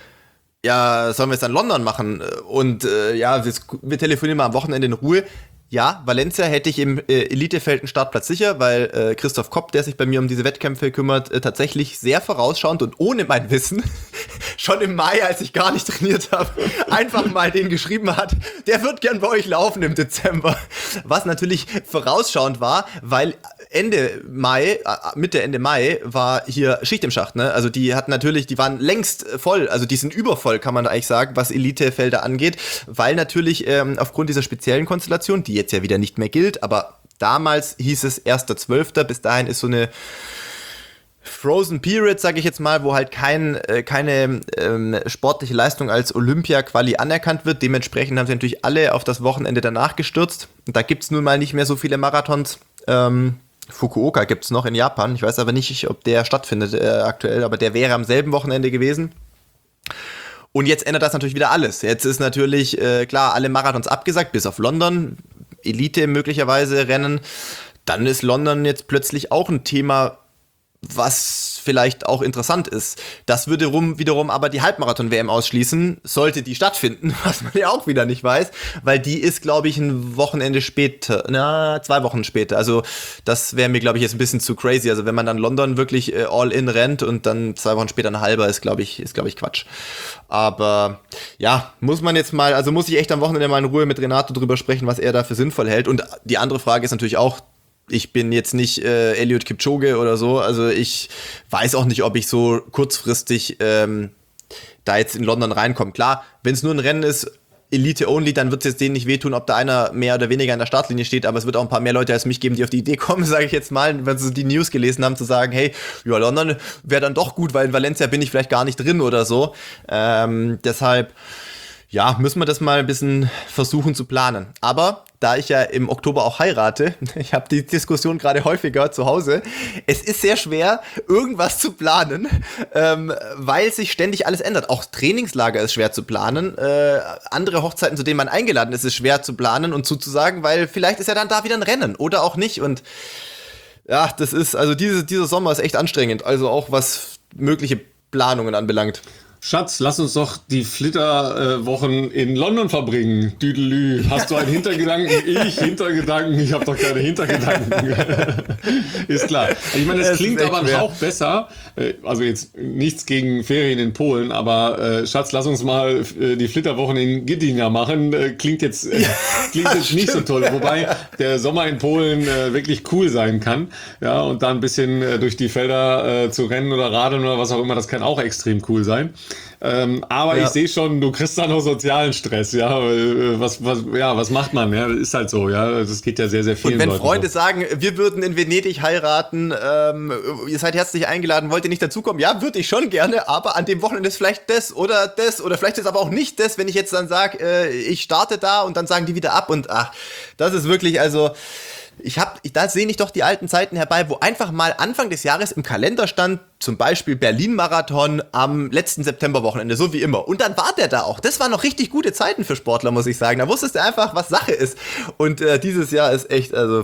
ja, sollen wir es dann London machen? Und wir telefonieren mal am Wochenende in Ruhe. Ja, Valencia hätte ich im Elitefeld einen Startplatz sicher, weil Christoph Kopp, der sich bei mir um diese Wettkämpfe kümmert, tatsächlich sehr vorausschauend und ohne mein Wissen schon im Mai, als ich gar nicht trainiert habe, einfach mal den geschrieben hat, der wird gern bei euch laufen im Dezember. Was natürlich vorausschauend war, weil Mitte, Ende Mai war hier Schicht im Schacht, ne? Also die waren längst voll, also die sind übervoll, kann man eigentlich sagen, was Elitefelder angeht, weil natürlich aufgrund dieser speziellen Konstellation, die jetzt ja wieder nicht mehr gilt, aber damals hieß es 1.12., bis dahin ist so eine Frozen Period, sage ich jetzt mal, wo halt keine sportliche Leistung als Olympia-Quali anerkannt wird. Dementsprechend haben sie natürlich alle auf das Wochenende danach gestürzt. Und da gibt es nun mal nicht mehr so viele Marathons. Fukuoka gibt es noch in Japan. Ich weiß aber nicht, ob der stattfindet aktuell, aber der wäre am selben Wochenende gewesen. Und jetzt ändert das natürlich wieder alles. Jetzt ist natürlich, klar, alle Marathons abgesagt, bis auf London. Elite möglicherweise Rennen. Dann ist London jetzt plötzlich auch ein Thema, was vielleicht auch interessant ist. Das würde wiederum aber die Halbmarathon-WM ausschließen, sollte die stattfinden, was man ja auch wieder nicht weiß, weil die ist, glaube ich, 2 Wochen später. Also das wäre mir, glaube ich, jetzt ein bisschen zu crazy. Also wenn man dann London wirklich all in rennt und dann 2 Wochen später ein halber, ist, glaube ich, Quatsch. Aber ja, muss ich echt am Wochenende mal in Ruhe mit Renato drüber sprechen, was er da für sinnvoll hält. Und die andere Frage ist natürlich auch, ich bin jetzt nicht Eliud Kipchoge oder so, also ich weiß auch nicht, ob ich so kurzfristig da jetzt in London reinkomme. Klar, wenn es nur ein Rennen ist, Elite-only, dann wird es jetzt denen nicht wehtun, ob da einer mehr oder weniger in der Startlinie steht, aber es wird auch ein paar mehr Leute als mich geben, die auf die Idee kommen, sage ich jetzt mal, wenn sie die News gelesen haben, zu sagen, hey, ja, London wäre dann doch gut, weil in Valencia bin ich vielleicht gar nicht drin oder so. Deshalb, ja, müssen wir das mal ein bisschen versuchen zu planen. Aber da ich ja im Oktober auch heirate, ich habe die Diskussion gerade häufiger zu Hause, es ist sehr schwer, irgendwas zu planen, weil sich ständig alles ändert. Auch Trainingslager ist schwer zu planen. Andere Hochzeiten, zu denen man eingeladen ist, ist schwer zu planen und zuzusagen, weil vielleicht ist ja dann da wieder ein Rennen oder auch nicht. Und ja, das ist, also dieser Sommer ist echt anstrengend, also auch was mögliche Planungen anbelangt. Schatz, lass uns doch die Flitterwochen in London verbringen. Düdelü. Hast du einen Hintergedanken? Ich habe doch keine Hintergedanken. Ist klar. Ich meine, das klingt aber ein Hauch besser. Also jetzt nichts gegen Ferien in Polen, aber Schatz, lass uns mal die Flitterwochen in Gdynia machen. Klingt jetzt nicht so toll. Wobei der Sommer in Polen wirklich cool sein kann. Ja, und da ein bisschen durch die Felder zu rennen oder radeln oder was auch immer, das kann auch extrem cool sein. Aber ja. Ich sehe schon, du kriegst da noch sozialen Stress, ja. Was macht man? Ja, das ist halt so, ja. Das geht ja sehr, sehr vielen Leuten. Und wenn Freunde so sagen, wir würden in Venedig heiraten, ihr seid herzlich eingeladen, wollt ihr nicht dazukommen? Ja, würde ich schon gerne, aber an dem Wochenende ist vielleicht das oder vielleicht ist aber auch nicht das, wenn ich jetzt dann sage, ich starte da und dann sagen die wieder ab und das ist wirklich, also da sehne ich doch die alten Zeiten herbei, wo einfach mal Anfang des Jahres im Kalender stand, zum Beispiel Berlin-Marathon am letzten Septemberwochenende, so wie immer. Und dann war der da auch. Das waren noch richtig gute Zeiten für Sportler, muss ich sagen. Da wusstest du einfach, was Sache ist. Und dieses Jahr ist echt, also,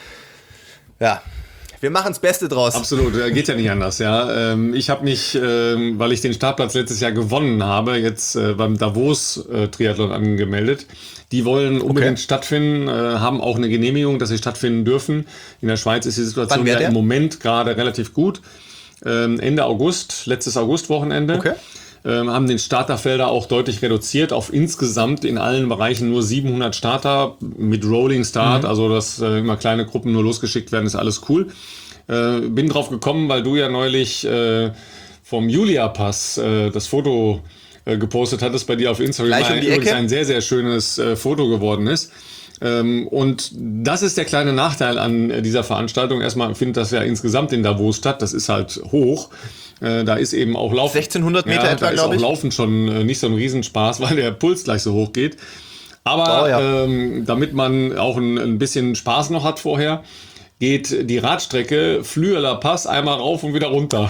ja. Wir machen das Beste draus. Absolut, geht ja nicht anders. Ja, ich habe mich, weil ich den Startplatz letztes Jahr gewonnen habe, jetzt beim Davos-Triathlon angemeldet. Die wollen unbedingt stattfinden, haben auch eine Genehmigung, dass sie stattfinden dürfen. In der Schweiz ist die Situation ja im Moment gerade relativ gut. Ende August, letztes Augustwochenende. Okay. Haben den Starterfelder auch deutlich reduziert auf insgesamt in allen Bereichen nur 700 Starter mit Rolling Start, also dass immer kleine Gruppen nur losgeschickt werden, ist alles cool. Bin drauf gekommen, weil du ja neulich vom Julia-Pass das Foto gepostet hattest bei dir auf Instagram, weil übrigens ein sehr, sehr schönes Foto geworden ist. Und das ist der kleine Nachteil an dieser Veranstaltung. Erstmal findet das ja insgesamt in Davos statt, das ist halt hoch. Da ist eben auch Laufen. 1600 Meter etwa, glaube ich. Da ist auch Laufen schon nicht so ein Riesenspaß, weil der Puls gleich so hoch geht. Aber Oh, ja. damit man auch ein bisschen Spaß noch hat vorher, geht die Radstrecke Flüeler Pass einmal rauf und wieder runter.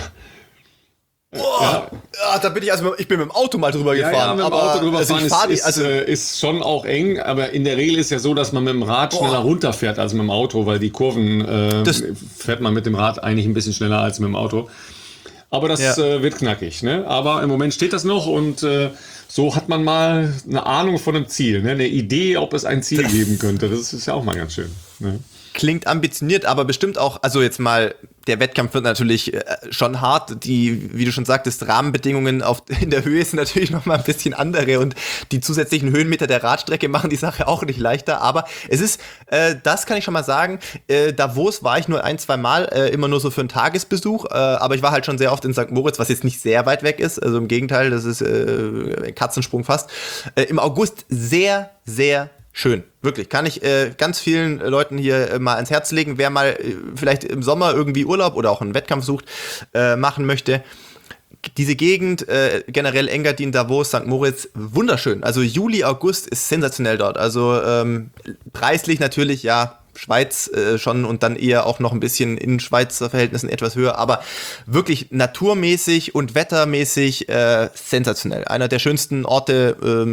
Ja, da bin ich bin mit dem Auto mal drüber gefahren. mit dem aber Auto drüber also fahren ich fahr ist schon auch eng, aber in der Regel ist ja so, dass man mit dem Rad schneller runterfährt als mit dem Auto, weil die Kurven fährt man mit dem Rad eigentlich ein bisschen schneller als mit dem Auto. Aber das wird knackig, ne? Aber im Moment steht das noch und so hat man mal eine Ahnung von einem Ziel, ne? Eine Idee, ob es ein Ziel geben könnte. Das ist ja auch mal ganz schön. Ne? Klingt ambitioniert, aber bestimmt auch, also jetzt mal, der Wettkampf wird natürlich schon hart. Die, wie du schon sagtest, Rahmenbedingungen in der Höhe sind natürlich nochmal ein bisschen andere und die zusätzlichen Höhenmeter der Radstrecke machen die Sache auch nicht leichter. Aber es ist, das kann ich schon mal sagen, Davos war ich nur 1-2 Mal, immer nur so für einen Tagesbesuch, aber ich war halt schon sehr oft in St. Moritz, was jetzt nicht sehr weit weg ist, also im Gegenteil, das ist Katzensprung fast. Im August sehr, sehr schön, wirklich. Kann ich ganz vielen Leuten hier mal ans Herz legen, wer mal vielleicht im Sommer irgendwie Urlaub oder auch einen Wettkampf sucht, machen möchte. Diese Gegend, generell Engadin, Davos, St. Moritz, wunderschön. Also Juli, August ist sensationell dort. Also preislich natürlich, ja, Schweiz schon und dann eher auch noch ein bisschen in Schweizer Verhältnissen etwas höher, aber wirklich naturmäßig und wettermäßig sensationell. Einer der schönsten Orte,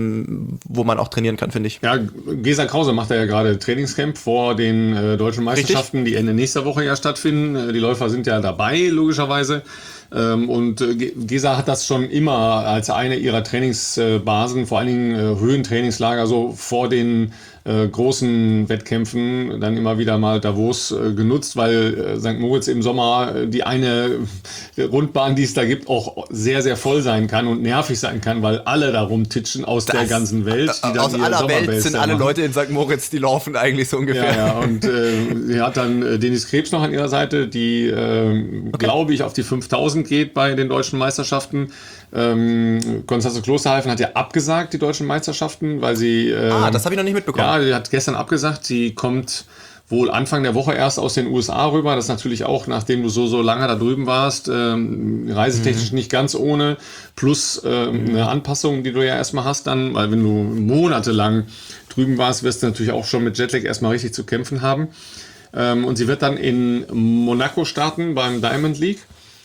wo man auch trainieren kann, finde ich. Ja, Gesa Krause macht ja gerade Trainingscamp vor den deutschen Meisterschaften, Richtig. die Ende nächster Woche ja stattfinden. Die Läufer sind ja dabei, logischerweise. Und Gesa hat das schon immer als eine ihrer Trainingsbasen, vor allen Dingen Höhentrainingslager, so vor den großen Wettkämpfen dann immer wieder mal Davos genutzt, weil St. Moritz im Sommer die eine Rundbahn, die es da gibt, auch sehr, sehr voll sein kann und nervig sein kann, weil alle da rumtitschen aus der ganzen Welt. Die dann aus aller Welt sind alle Leute in St. Moritz, die laufen eigentlich so ungefähr. Ja, und sie hat dann Dennis Krebs noch an ihrer Seite, die, glaube ich, auf die 5000 geht bei den deutschen Meisterschaften. Konstanze Klosterhalfen hat ja abgesagt, die deutschen Meisterschaften, weil sie... das habe ich noch nicht mitbekommen. Ja, die hat gestern abgesagt. Sie kommt wohl Anfang der Woche erst aus den USA rüber. Das ist natürlich auch, nachdem du so lange da drüben warst, reisetechnisch nicht ganz ohne. Plus eine Anpassung, die du ja erstmal hast dann, weil wenn du monatelang drüben warst, wirst du natürlich auch schon mit Jetlag erstmal richtig zu kämpfen haben. Und sie wird dann in Monaco starten beim Diamond League.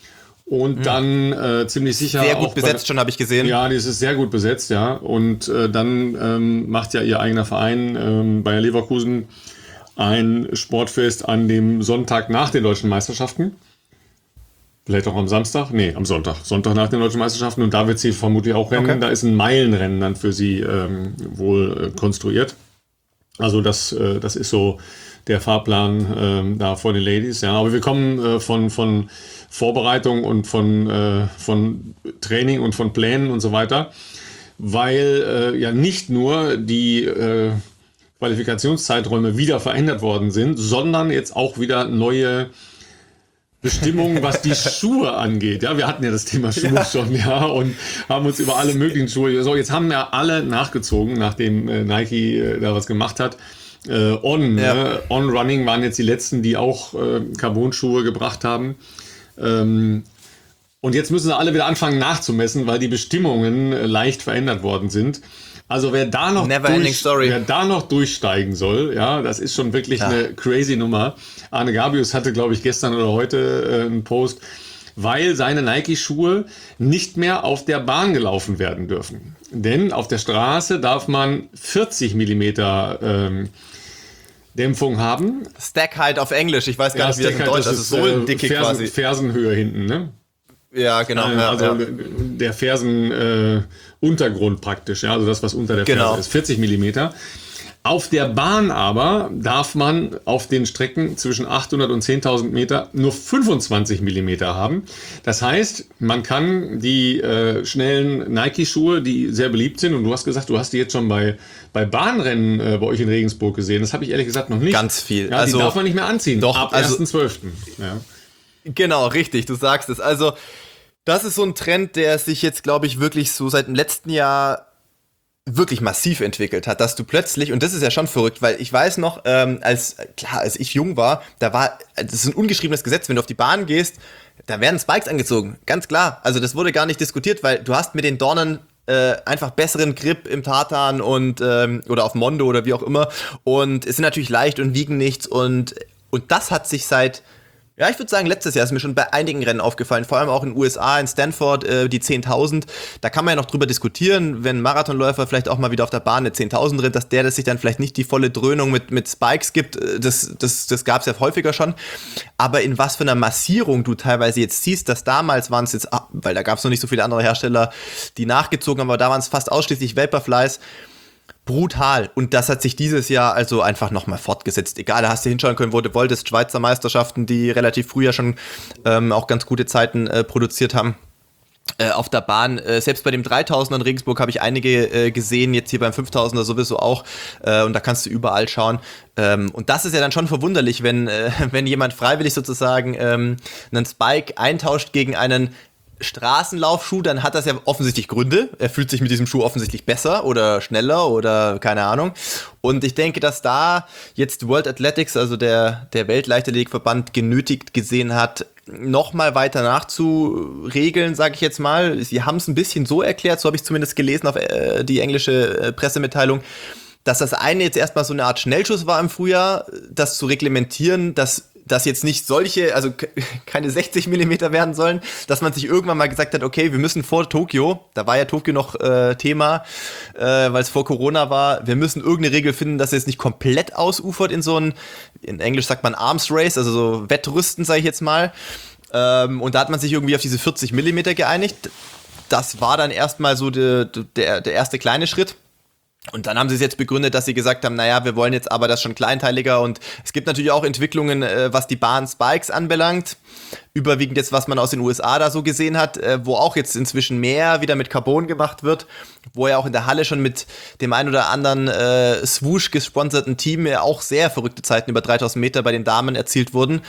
Und dann ziemlich sicher sehr gut auch besetzt schon, habe ich gesehen. Ja, die ist sehr gut besetzt, ja. Und dann macht ja ihr eigener Verein Bayer Leverkusen ein Sportfest an dem Sonntag nach den deutschen Meisterschaften. Vielleicht auch am Samstag? Nee, am Sonntag. Sonntag nach den deutschen Meisterschaften. Und da wird sie vermutlich auch rennen. Okay. Da ist ein Meilenrennen dann für sie wohl konstruiert. Also das ist so der Fahrplan da vor den Ladies. Ja, aber wir kommen von Vorbereitung und von Training und von Plänen und so weiter, weil ja nicht nur die Qualifikationszeiträume wieder verändert worden sind, sondern jetzt auch wieder neue Bestimmungen, was die Schuhe angeht. Ja, wir hatten ja das Thema Schuhe schon, ja, und haben uns über alle möglichen Schuhe. So, jetzt haben ja alle nachgezogen, nachdem Nike da was gemacht hat. On Running waren jetzt die letzten, die auch Carbon-Schuhe gebracht haben. Und jetzt müssen sie alle wieder anfangen nachzumessen, weil die Bestimmungen leicht verändert worden sind. Also wer da noch durchsteigen soll, ja, das ist schon wirklich eine crazy Nummer. Arne Gabius hatte, glaube ich, gestern oder heute einen Post, weil seine Nike-Schuhe nicht mehr auf der Bahn gelaufen werden dürfen. Denn auf der Straße darf man 40 Millimeter Dämpfung haben. Stack Height auf Englisch, ich weiß gar nicht, wie das in Deutsch ist. Das ist so dicke quasi. Fersenhöhe hinten, ne? Ja, genau. Also der Fersenuntergrund praktisch, ja, also das, was unter der Ferse ist, 40 Millimeter. Auf der Bahn aber darf man auf den Strecken zwischen 800 und 10.000 Meter nur 25 Millimeter haben. Das heißt, man kann die schnellen Nike-Schuhe, die sehr beliebt sind, und du hast gesagt, du hast die jetzt schon bei Bahnrennen bei euch in Regensburg gesehen. Das habe ich ehrlich gesagt noch nicht. Ganz viel. Ja, also, die darf man nicht mehr anziehen. Doch, ab 1.12. Ja. Genau, richtig, du sagst es. Also, das ist so ein Trend, der sich jetzt, glaube ich, wirklich so seit dem letzten Jahr wirklich massiv entwickelt hat, dass du plötzlich, und das ist ja schon verrückt, weil ich weiß noch, als ich jung war, das ist ein ungeschriebenes Gesetz, wenn du auf die Bahn gehst, da werden Spikes angezogen, ganz klar. Also das wurde gar nicht diskutiert, weil du hast mit den Dornen einfach besseren Grip im Tartan und oder auf Mondo oder wie auch immer. Und es sind natürlich leicht und wiegen nichts. Und das hat sich seit, ja, ich würde sagen, letztes Jahr ist mir schon bei einigen Rennen aufgefallen, vor allem auch in den USA, in Stanford, die 10.000. Da kann man ja noch drüber diskutieren, wenn ein Marathonläufer vielleicht auch mal wieder auf der Bahn eine 10.000 rennt, dass der sich dann vielleicht nicht die volle Dröhnung mit Spikes gibt. Das gab es ja häufiger schon. Aber in was für einer Massierung du teilweise jetzt siehst, dass damals waren es jetzt, weil da gab es noch nicht so viele andere Hersteller, die nachgezogen haben, aber da waren es fast ausschließlich Vaporflies. Brutal. Und das hat sich dieses Jahr also einfach nochmal fortgesetzt. Egal, da hast du hinschauen können, wo du wolltest. Schweizer Meisterschaften, die relativ früh ja schon auch ganz gute Zeiten produziert haben. Auf der Bahn, selbst bei dem 3000er in Regensburg habe ich einige gesehen, jetzt hier beim 5000er sowieso auch. Und da kannst du überall schauen. Und das ist ja dann schon verwunderlich, wenn jemand freiwillig sozusagen einen Spike eintauscht gegen einen Straßenlaufschuh, dann hat das ja offensichtlich Gründe. Er fühlt sich mit diesem Schuh offensichtlich besser oder schneller oder keine Ahnung. Und ich denke, dass da jetzt World Athletics, also der Weltleichtathletikverband, genötigt gesehen hat, nochmal weiter nachzuregeln, sage ich jetzt mal. Sie haben es ein bisschen so erklärt, so habe ich zumindest gelesen auf die englische Pressemitteilung, dass das eine jetzt erstmal so eine Art Schnellschuss war im Frühjahr, das zu reglementieren, dass jetzt nicht solche, also keine 60 Millimeter werden sollen, dass man sich irgendwann mal gesagt hat, okay, wir müssen vor Tokio, da war ja Tokio noch Thema, weil es vor Corona war, wir müssen irgendeine Regel finden, dass es nicht komplett ausufert in so ein, in Englisch sagt man Arms Race, also so Wettrüsten, sage ich jetzt mal. Und da hat man sich irgendwie auf diese 40 Millimeter geeinigt. Das war dann erstmal so der erste kleine Schritt. Und dann haben sie es jetzt begründet, dass sie gesagt haben, naja, wir wollen jetzt aber das schon kleinteiliger, und es gibt natürlich auch Entwicklungen, was die Bahn-Spikes anbelangt, überwiegend jetzt, was man aus den USA da so gesehen hat, wo auch jetzt inzwischen mehr wieder mit Carbon gemacht wird, wo ja auch in der Halle schon mit dem ein oder anderen Swoosh gesponserten Team ja auch sehr verrückte Zeiten über 3000 Meter bei den Damen erzielt wurden.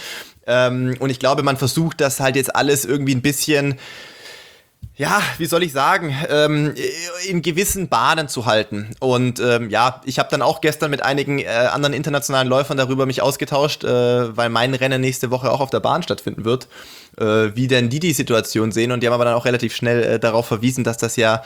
Und ich glaube, man versucht das halt jetzt alles irgendwie ein bisschen, ja, wie soll ich sagen, in gewissen Bahnen zu halten. Und ja, ich habe dann auch gestern mit einigen anderen internationalen Läufern darüber mich ausgetauscht, weil mein Rennen nächste Woche auch auf der Bahn stattfinden wird, wie denn die Situation sehen. Und die haben aber dann auch relativ schnell darauf verwiesen, dass das ja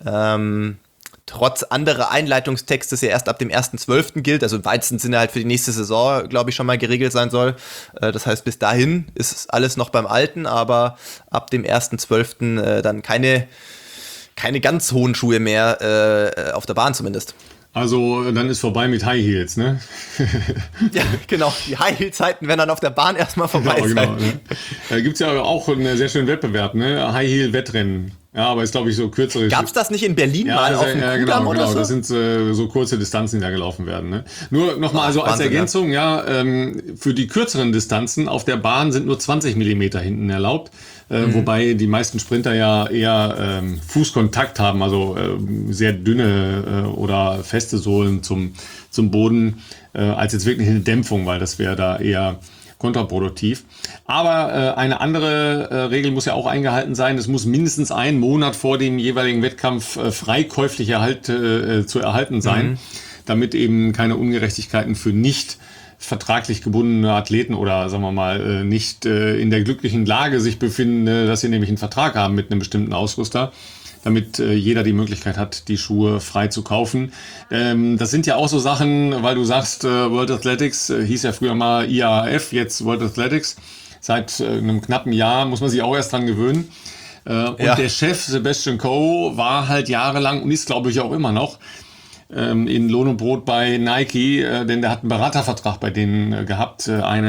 trotz anderer Einleitungstextes ja erst ab dem 1.12. gilt, also im weitesten Sinne halt für die nächste Saison, glaube ich, schon mal geregelt sein soll. Das heißt, bis dahin ist alles noch beim Alten, aber ab dem 1.12. Dann keine ganz hohen Schuhe mehr, auf der Bahn zumindest. Also dann ist vorbei mit High Heels, ne? Ja, genau. Die High Heel Zeiten werden dann auf der Bahn erstmal vorbei sein. Genau, ne? Da gibt es ja auch einen sehr schönen Wettbewerb, ne? High Heel Wettrennen. Ja, aber ist, glaube ich, so kürzere. Gab es das nicht in Berlin mal auf dem Kudamm oder so? Das sind so kurze Distanzen, die da gelaufen werden. Ne? Nur nochmal, also als Ergänzung, ja, für die kürzeren Distanzen auf der Bahn sind nur 20 Millimeter hinten erlaubt. Wobei die meisten Sprinter ja eher Fußkontakt haben, also sehr dünne oder feste Sohlen zum Boden, als jetzt wirklich eine Dämpfung, weil das wäre da eher kontraproduktiv. Aber eine andere Regel muss ja auch eingehalten sein. Es muss mindestens einen Monat vor dem jeweiligen Wettkampf freikäuflich zu erhalten sein, damit eben keine Ungerechtigkeiten für nicht vertraglich gebundene Athleten oder sagen wir mal nicht in der glücklichen Lage sich befinden, dass sie nämlich einen Vertrag haben mit einem bestimmten Ausrüster, damit jeder die Möglichkeit hat, die Schuhe frei zu kaufen. Das sind ja auch so Sachen, weil du sagst, World Athletics hieß ja früher mal IAAF, jetzt World Athletics. Seit einem knappen Jahr muss man sich auch erst dran gewöhnen. Und der Chef Sebastian Coe war halt jahrelang und ist, glaube ich, auch immer noch in Lohn und Brot bei Nike, denn der hat einen Beratervertrag bei denen gehabt.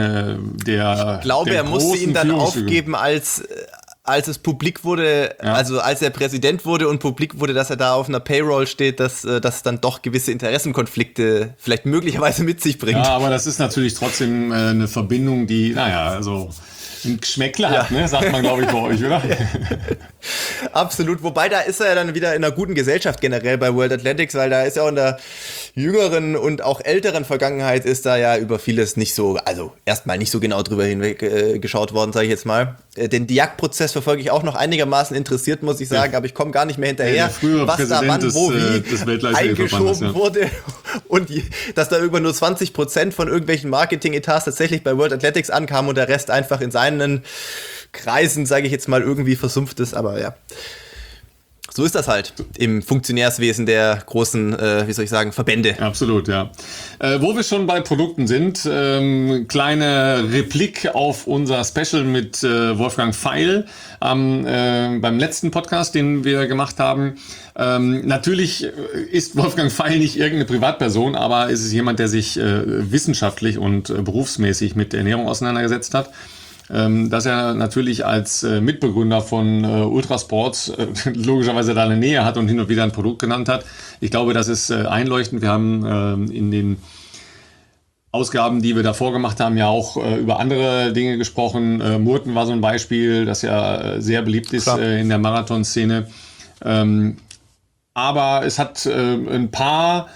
Ich glaube, er musste ihn dann aufgeben, als es publik wurde, also als er Präsident wurde und publik wurde, dass er da auf einer Payroll steht, dass das dann doch gewisse Interessenkonflikte vielleicht möglicherweise mit sich bringt. Ja, aber das ist natürlich trotzdem eine Verbindung, die, naja, also ein Geschmäckle hat, ne? Sagt man, glaube ich, bei euch, oder? Absolut, wobei da ist er ja dann wieder in einer guten Gesellschaft generell bei World Athletics, weil da ist ja auch in der jüngeren und auch älteren Vergangenheit ist da ja über vieles nicht so, also erstmal nicht so genau drüber hinweg geschaut worden, sage ich jetzt mal. Den Diag-Prozess verfolge ich auch noch einigermaßen interessiert, muss ich sagen, aber ich komme gar nicht mehr hinterher, was Präsident da wann, wo, wie eingeschoben wurde und dass da über nur 20% von irgendwelchen Marketing-Etats tatsächlich bei World Athletics ankamen und der Rest einfach in seinen Kreisen, sage ich jetzt mal, irgendwie versumpft ist, aber ja. So ist das halt im Funktionärswesen der großen, Verbände. Absolut, ja. Wo wir schon bei Produkten sind, kleine Replik auf unser Special mit Wolfgang Feil beim letzten Podcast, den wir gemacht haben. Natürlich ist Wolfgang Feil nicht irgendeine Privatperson, aber es ist jemand, der sich wissenschaftlich und berufsmäßig mit Ernährung auseinandergesetzt hat. Dass er natürlich als Mitbegründer von Ultrasports logischerweise da eine Nähe hat und hin und wieder ein Produkt genannt hat. Ich glaube, das ist einleuchtend. Wir haben in den Ausgaben, die wir davor gemacht haben, ja auch über andere Dinge gesprochen. Murten war so ein Beispiel, das ja sehr beliebt ist in der Marathonszene. Aber es hat ein paar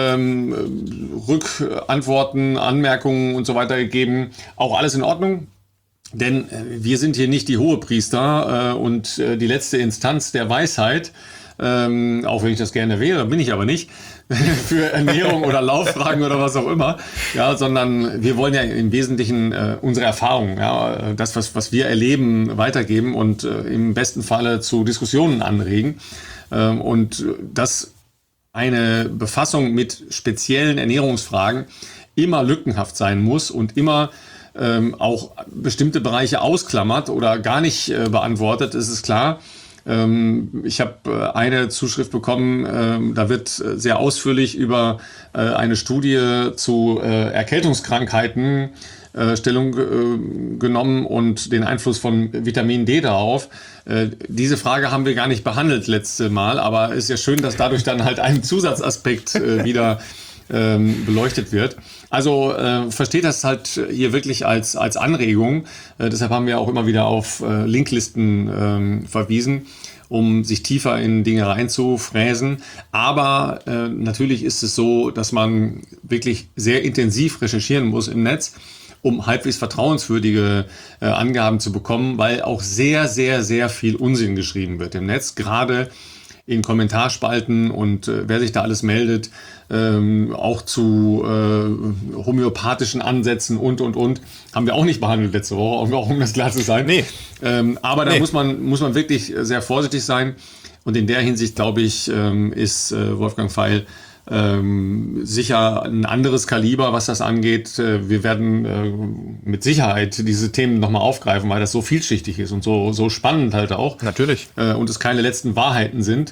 Rückantworten, Anmerkungen und so weiter gegeben. Auch alles in Ordnung. Denn wir sind hier nicht die Hohepriester und die letzte Instanz der Weisheit, auch wenn ich das gerne wäre, bin ich aber nicht, für Ernährung oder Lauffragen oder was auch immer, ja, sondern wir wollen ja im Wesentlichen unsere Erfahrungen, ja, das, was wir erleben, weitergeben und im besten Falle zu Diskussionen anregen. Und dass eine Befassung mit speziellen Ernährungsfragen immer lückenhaft sein muss und immer auch bestimmte Bereiche ausklammert oder gar nicht beantwortet, ist es klar. Ich habe eine Zuschrift bekommen, da wird sehr ausführlich über eine Studie zu Erkältungskrankheiten Stellung genommen und den Einfluss von Vitamin D darauf. Diese Frage haben wir gar nicht behandelt letzte Mal, aber es ist ja schön, dass dadurch dann halt ein Zusatzaspekt wieder beleuchtet wird. Also versteht das halt hier wirklich als Anregung. Deshalb haben wir auch immer wieder auf Linklisten verwiesen, um sich tiefer in Dinge reinzufräsen. Aber natürlich ist es so, dass man wirklich sehr intensiv recherchieren muss im Netz, um halbwegs vertrauenswürdige Angaben zu bekommen, weil auch sehr, sehr, sehr viel Unsinn geschrieben wird im Netz, gerade in Kommentarspalten und wer sich da alles meldet, auch zu homöopathischen Ansätzen und, haben wir auch nicht behandelt letzte Woche, auch um das klar zu sein. Nee. Aber da muss man wirklich sehr vorsichtig sein und in der Hinsicht, glaube ich, ist Wolfgang Feil sicher ein anderes Kaliber, was das angeht. Wir werden mit Sicherheit diese Themen nochmal aufgreifen, weil das so vielschichtig ist und so spannend halt auch. Natürlich. Und es keine letzten Wahrheiten sind.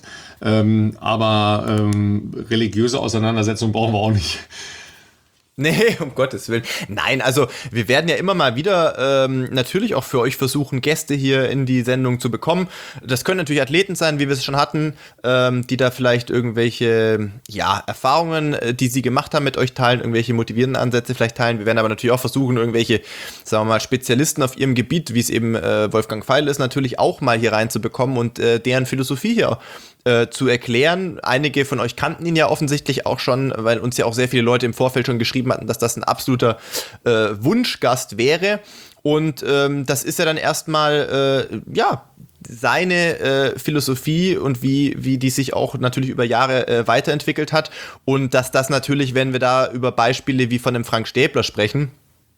Aber religiöse Auseinandersetzungen brauchen wir auch nicht. Nee, um Gottes Willen. Nein, also wir werden ja immer mal wieder natürlich auch für euch versuchen, Gäste hier in die Sendung zu bekommen. Das können natürlich Athleten sein, wie wir es schon hatten, die da vielleicht irgendwelche Erfahrungen, die sie gemacht haben, mit euch teilen, irgendwelche motivierenden Ansätze vielleicht teilen. Wir werden aber natürlich auch versuchen, irgendwelche, sagen wir mal, Spezialisten auf ihrem Gebiet, wie es eben Wolfgang Feil ist, natürlich auch mal hier reinzubekommen und deren Philosophie hier zu erklären. Einige von euch kannten ihn ja offensichtlich auch schon, weil uns ja auch sehr viele Leute im Vorfeld schon geschrieben hatten, dass das ein absoluter Wunschgast wäre. Und das ist ja dann erstmal, seine Philosophie und wie die sich auch natürlich über Jahre weiterentwickelt hat. Und dass das natürlich, wenn wir da über Beispiele wie von dem Frank Stäbler sprechen,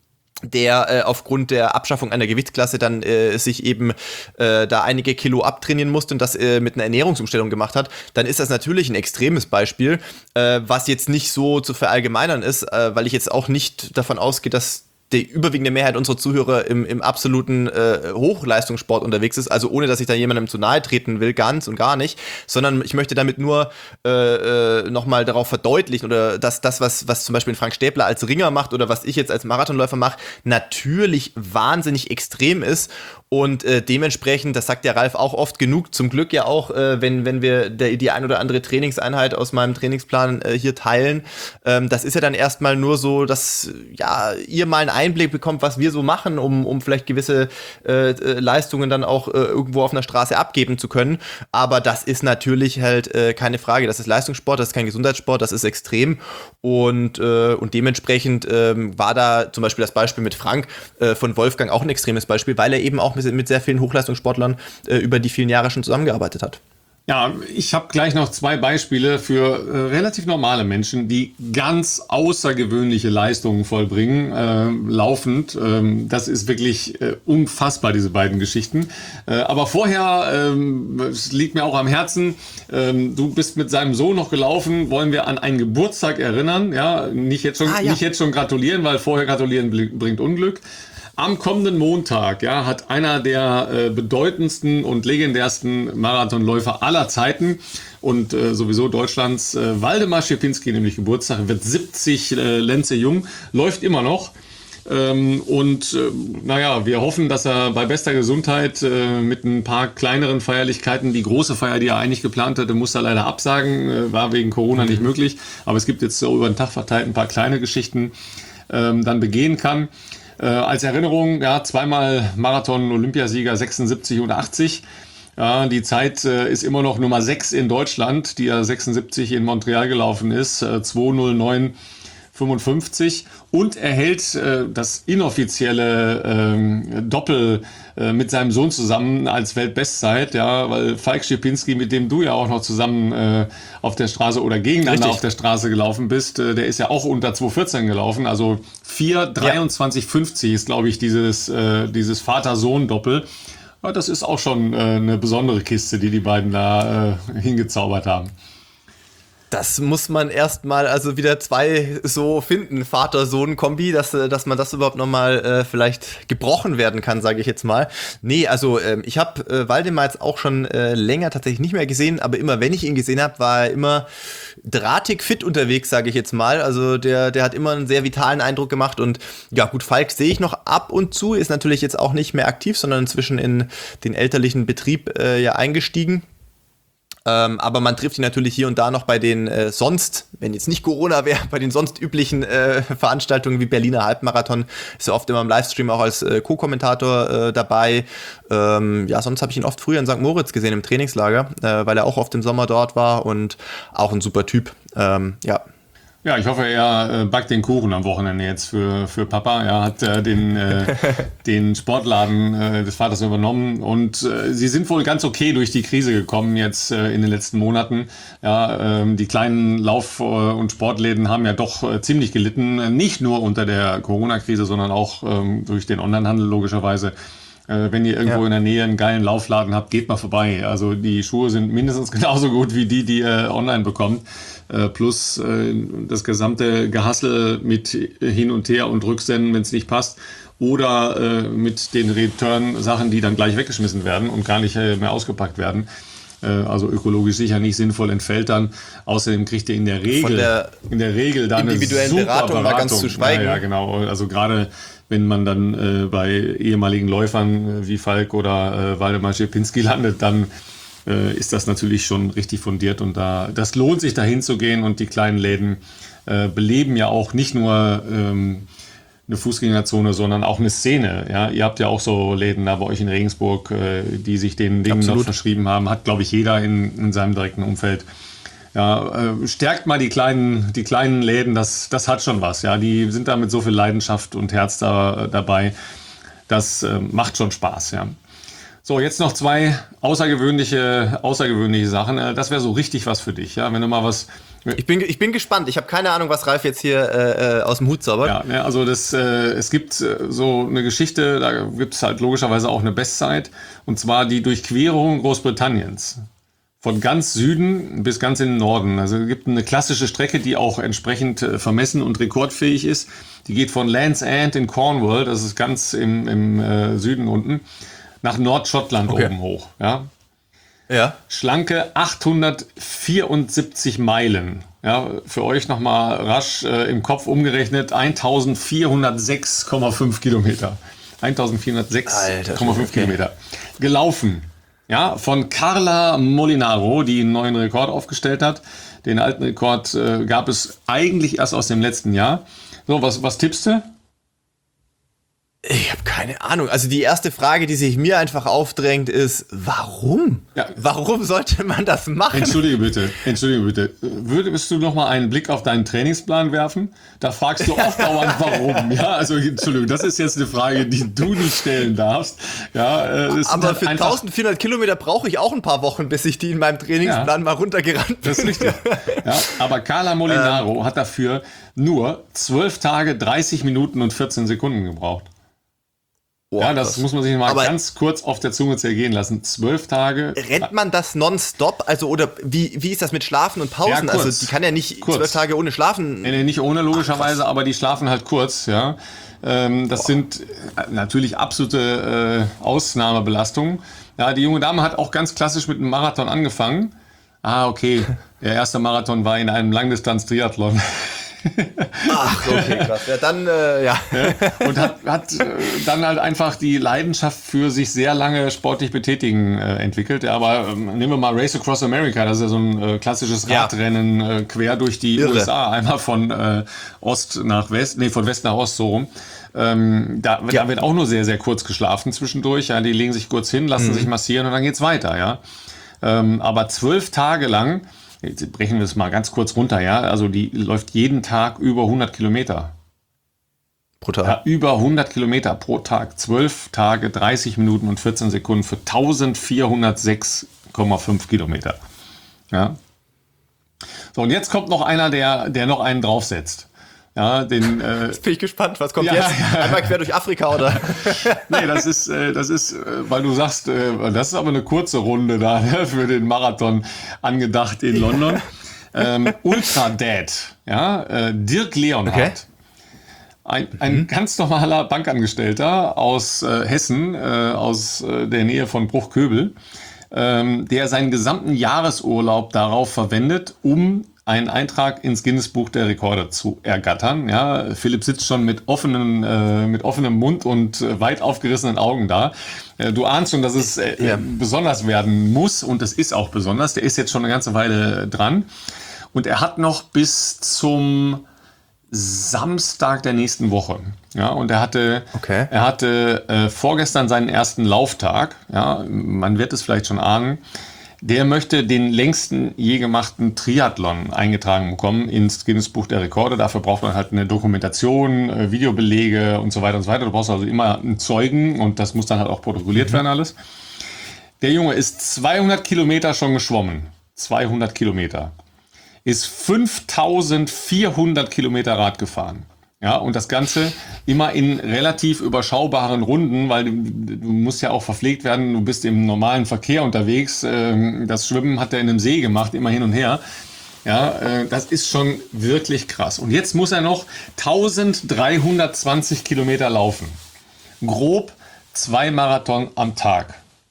der aufgrund der Abschaffung einer Gewichtsklasse dann sich eben da einige Kilo abtrainieren musste und das mit einer Ernährungsumstellung gemacht hat, dann ist das natürlich ein extremes Beispiel, was jetzt nicht so zu verallgemeinern ist, weil ich jetzt auch nicht davon ausgehe, dass die überwiegende Mehrheit unserer Zuhörer im absoluten Hochleistungssport unterwegs ist, also ohne, dass ich da jemandem zu nahe treten will, ganz und gar nicht, sondern ich möchte damit nur nochmal darauf verdeutlichen oder dass das, was zum Beispiel Frank Stäbler als Ringer macht oder was ich jetzt als Marathonläufer mache, natürlich wahnsinnig extrem ist und dementsprechend, das sagt ja Ralf auch oft genug, zum Glück ja auch, wenn wir die ein oder andere Trainingseinheit aus meinem Trainingsplan hier teilen, das ist ja dann erstmal nur so, dass ihr mal einen Einblick bekommt, was wir so machen, um vielleicht gewisse Leistungen dann auch irgendwo auf einer Straße abgeben zu können. Aber das ist natürlich halt keine Frage. Das ist Leistungssport, das ist kein Gesundheitssport, das ist extrem. Und dementsprechend war da zum Beispiel das Beispiel mit Frank von Wolfgang auch ein extremes Beispiel, weil er eben auch mit sehr vielen Hochleistungssportlern über die vielen Jahre schon zusammengearbeitet hat. Ja, ich habe gleich noch zwei Beispiele für relativ normale Menschen, die ganz außergewöhnliche Leistungen vollbringen, laufend. Das ist wirklich unfassbar, diese beiden Geschichten. Aber vorher, es liegt mir auch am Herzen, du bist mit seinem Sohn noch gelaufen, wollen wir an einen Geburtstag erinnern. Ja, nicht jetzt schon gratulieren, weil vorher gratulieren bringt Unglück. Am kommenden Montag, ja, hat einer der bedeutendsten und legendärsten Marathonläufer aller Zeiten und sowieso Deutschlands, Waldemar Szczepinski, nämlich Geburtstag, wird 70, Lenze jung, läuft immer noch. Naja, wir hoffen, dass er bei bester Gesundheit mit ein paar kleineren Feierlichkeiten, die große Feier, die er eigentlich geplant hatte, muss er leider absagen, war wegen Corona nicht möglich. Aber es gibt jetzt so über den Tag verteilt ein paar kleine Geschichten, dann begehen kann. Als Erinnerung, ja, zweimal Marathon-Olympiasieger 76 und 80. Ja, die Zeit ist immer noch Nummer 6 in Deutschland, die er 76 in Montreal gelaufen ist, 2:09:55 und er hält das inoffizielle Doppel mit seinem Sohn zusammen als Weltbestzeit, ja, weil Falk Szczepinski, mit dem du ja auch noch zusammen auf der Straße oder gegeneinander auf der Straße gelaufen bist, der ist ja auch unter 2:14 gelaufen, also 4:23:50 ist, glaube ich, dieses Vater-Sohn-Doppel. Ja, das ist auch schon eine besondere Kiste, die beiden da hingezaubert haben. Das muss man erstmal, also wieder zwei so finden, Vater-Sohn-Kombi, dass man das überhaupt nochmal vielleicht gebrochen werden kann, sage ich jetzt mal. Nee, also ich habe Waldemar jetzt auch schon länger tatsächlich nicht mehr gesehen, aber immer wenn ich ihn gesehen habe, war er immer drahtig fit unterwegs, sage ich jetzt mal. Also der hat immer einen sehr vitalen Eindruck gemacht und ja gut, Falk sehe ich noch ab und zu, ist natürlich jetzt auch nicht mehr aktiv, sondern inzwischen in den elterlichen Betrieb ja eingestiegen. Aber man trifft ihn natürlich hier und da noch bei den sonst, wenn jetzt nicht Corona wäre, bei den sonst üblichen Veranstaltungen wie Berliner Halbmarathon. Ist er oft immer im Livestream auch als Co-Kommentator dabei. Ja, sonst habe ich ihn oft früher in St. Moritz gesehen im Trainingslager, weil er auch oft im Sommer dort war und auch ein super Typ. Ja. Ja, ich hoffe, er backt den Kuchen am Wochenende jetzt für Papa. Er hat den Sportladen des Vaters übernommen und sie sind wohl ganz okay durch die Krise gekommen jetzt in den letzten Monaten. Ja, die kleinen Lauf- und Sportläden haben ja doch ziemlich gelitten, nicht nur unter der Corona-Krise, sondern auch durch den Onlinehandel logischerweise. Wenn ihr irgendwo in der Nähe einen geilen Laufladen habt, geht mal vorbei. Also die Schuhe sind mindestens genauso gut wie die ihr online bekommt. Plus das gesamte Gehassel mit Hin und Her und Rücksenden, wenn es nicht passt. Oder mit den Return-Sachen, die dann gleich weggeschmissen werden und gar nicht mehr ausgepackt werden. Also ökologisch sicher nicht sinnvoll, entfällt dann. Außerdem kriegt ihr in der Regel dann eine super Beratung. Mal ganz zu schweigen. Ja, genau. Also gerade wenn man dann bei ehemaligen Läufern wie Falk oder Waldemar Szczepinski landet, dann ist das natürlich schon richtig fundiert und das lohnt sich, da hinzugehen und die kleinen Läden beleben ja auch nicht nur eine Fußgängerzone, sondern auch eine Szene. Ja? Ihr habt ja auch so Läden da bei euch in Regensburg, die sich den Dingen noch verschrieben haben. Hat, glaube ich, jeder in seinem direkten Umfeld. Ja, stärkt mal die kleinen Läden, das hat schon was. Ja, die sind da mit so viel Leidenschaft und Herz dabei. Das macht schon Spaß. Ja. So, jetzt noch zwei außergewöhnliche Sachen. Das wäre so richtig was für dich. Ja, wenn du mal was. Ich bin gespannt. Ich habe keine Ahnung, was Ralf jetzt hier aus dem Hut zaubert. Ja, also es gibt so eine Geschichte, da gibt es halt logischerweise auch eine Bestzeit. Und zwar die Durchquerung Großbritanniens. Von ganz Süden bis ganz in den Norden. Also es gibt eine klassische Strecke, die auch entsprechend vermessen und rekordfähig ist. Die geht von Land's End in Cornwall, das ist ganz im Süden unten, nach Nordschottland oben hoch. Ja. Schlanke 874 Meilen. Ja, für euch nochmal rasch im Kopf umgerechnet 1406,5 Kilometer. 1406,5 Kilometer. Gelaufen. Ja, von Carla Molinaro, die einen neuen Rekord aufgestellt hat. Den alten Rekord gab es eigentlich erst aus dem letzten Jahr. So, was tippst du? Ich habe keine Ahnung. Also die erste Frage, die sich mir einfach aufdrängt, ist, warum? Ja. Warum sollte man das machen? Entschuldige bitte. Würdest du noch mal einen Blick auf deinen Trainingsplan werfen? Da fragst du oft dauernd, warum. Ja, also Entschuldigung, das ist jetzt eine Frage, die du nicht stellen darfst. Ja, aber für 1400 Kilometer brauche ich auch ein paar Wochen, bis ich die in meinem Trainingsplan mal runtergerannt bin. Das ist richtig. Ja, aber Carla Molinaro hat dafür nur 12 Tage, 30 Minuten und 14 Sekunden gebraucht. Oh, ja, das muss man sich mal ganz kurz auf der Zunge zergehen lassen. 12 Tage. Rennt man das nonstop? Also, oder wie ist das mit Schlafen und Pausen? Ja, also, die kann ja nicht 12 Tage ohne Schlafen. Nee, nicht ohne, logischerweise, aber die schlafen halt kurz, ja. Das sind natürlich absolute Ausnahmebelastungen. Ja, die junge Dame hat auch ganz klassisch mit einem Marathon angefangen. Okay. Der erste Marathon war in einem Langdistanz-Triathlon. Ach, okay, krass. Ja, dann, ja. Und hat dann halt einfach die Leidenschaft für sich sehr lange sportlich betätigen entwickelt. Ja, aber nehmen wir mal Race Across America, das ist ja so ein klassisches Radrennen quer durch die USA, einmal von Ost nach West, von West nach Ost, so rum. Da wird auch nur sehr, sehr kurz geschlafen zwischendurch. Ja, die legen sich kurz hin, lassen sich massieren und dann geht's weiter, ja. Aber 12 Tage lang, jetzt brechen wir es mal ganz kurz runter, ja. Also die läuft jeden Tag über 100 Kilometer. Pro Tag? Ja, über 100 Kilometer pro Tag. 12 Tage, 30 Minuten und 14 Sekunden für 1406,5 Kilometer. Ja. So, und jetzt kommt noch einer, der noch einen draufsetzt. Ja, jetzt bin ich gespannt, was kommt jetzt? Ja. Einmal quer durch Afrika, oder? Nee, das ist, weil du sagst, das ist aber eine kurze Runde da für den Marathon angedacht in London. Ultra Dad, ja, Dirk Leonhardt. Okay. Ein ganz normaler Bankangestellter aus Hessen, aus der Nähe von Bruchköbel, der seinen gesamten Jahresurlaub darauf verwendet, um einen Eintrag ins Guinness-Buch der Rekorde zu ergattern. Ja, Philipp sitzt schon mit offenem Mund und weit aufgerissenen Augen da. Du ahnst schon, dass es besonders werden muss, und es ist auch besonders. Der ist jetzt schon eine ganze Weile dran. Und er hat noch bis zum Samstag der nächsten Woche. Ja, und er hatte vorgestern seinen ersten Lauftag. Ja, man wird es vielleicht schon ahnen. Der möchte den längsten je gemachten Triathlon eingetragen bekommen ins Guinness-Buch der Rekorde. Dafür braucht man halt eine Dokumentation, Videobelege und so weiter und so weiter. Du brauchst also immer einen Zeugen, und das muss dann halt auch protokolliert werden alles. Der Junge ist 200 Kilometer schon geschwommen. 200 Kilometer. Ist 5400 Kilometer Rad gefahren. Ja, und das Ganze immer in relativ überschaubaren Runden, weil du musst ja auch verpflegt werden, du bist im normalen Verkehr unterwegs. Das Schwimmen hat er in einem See gemacht, immer hin und her. Ja, das ist schon wirklich krass. Und jetzt muss er noch 1320 Kilometer laufen. Grob 2 Marathon am Tag.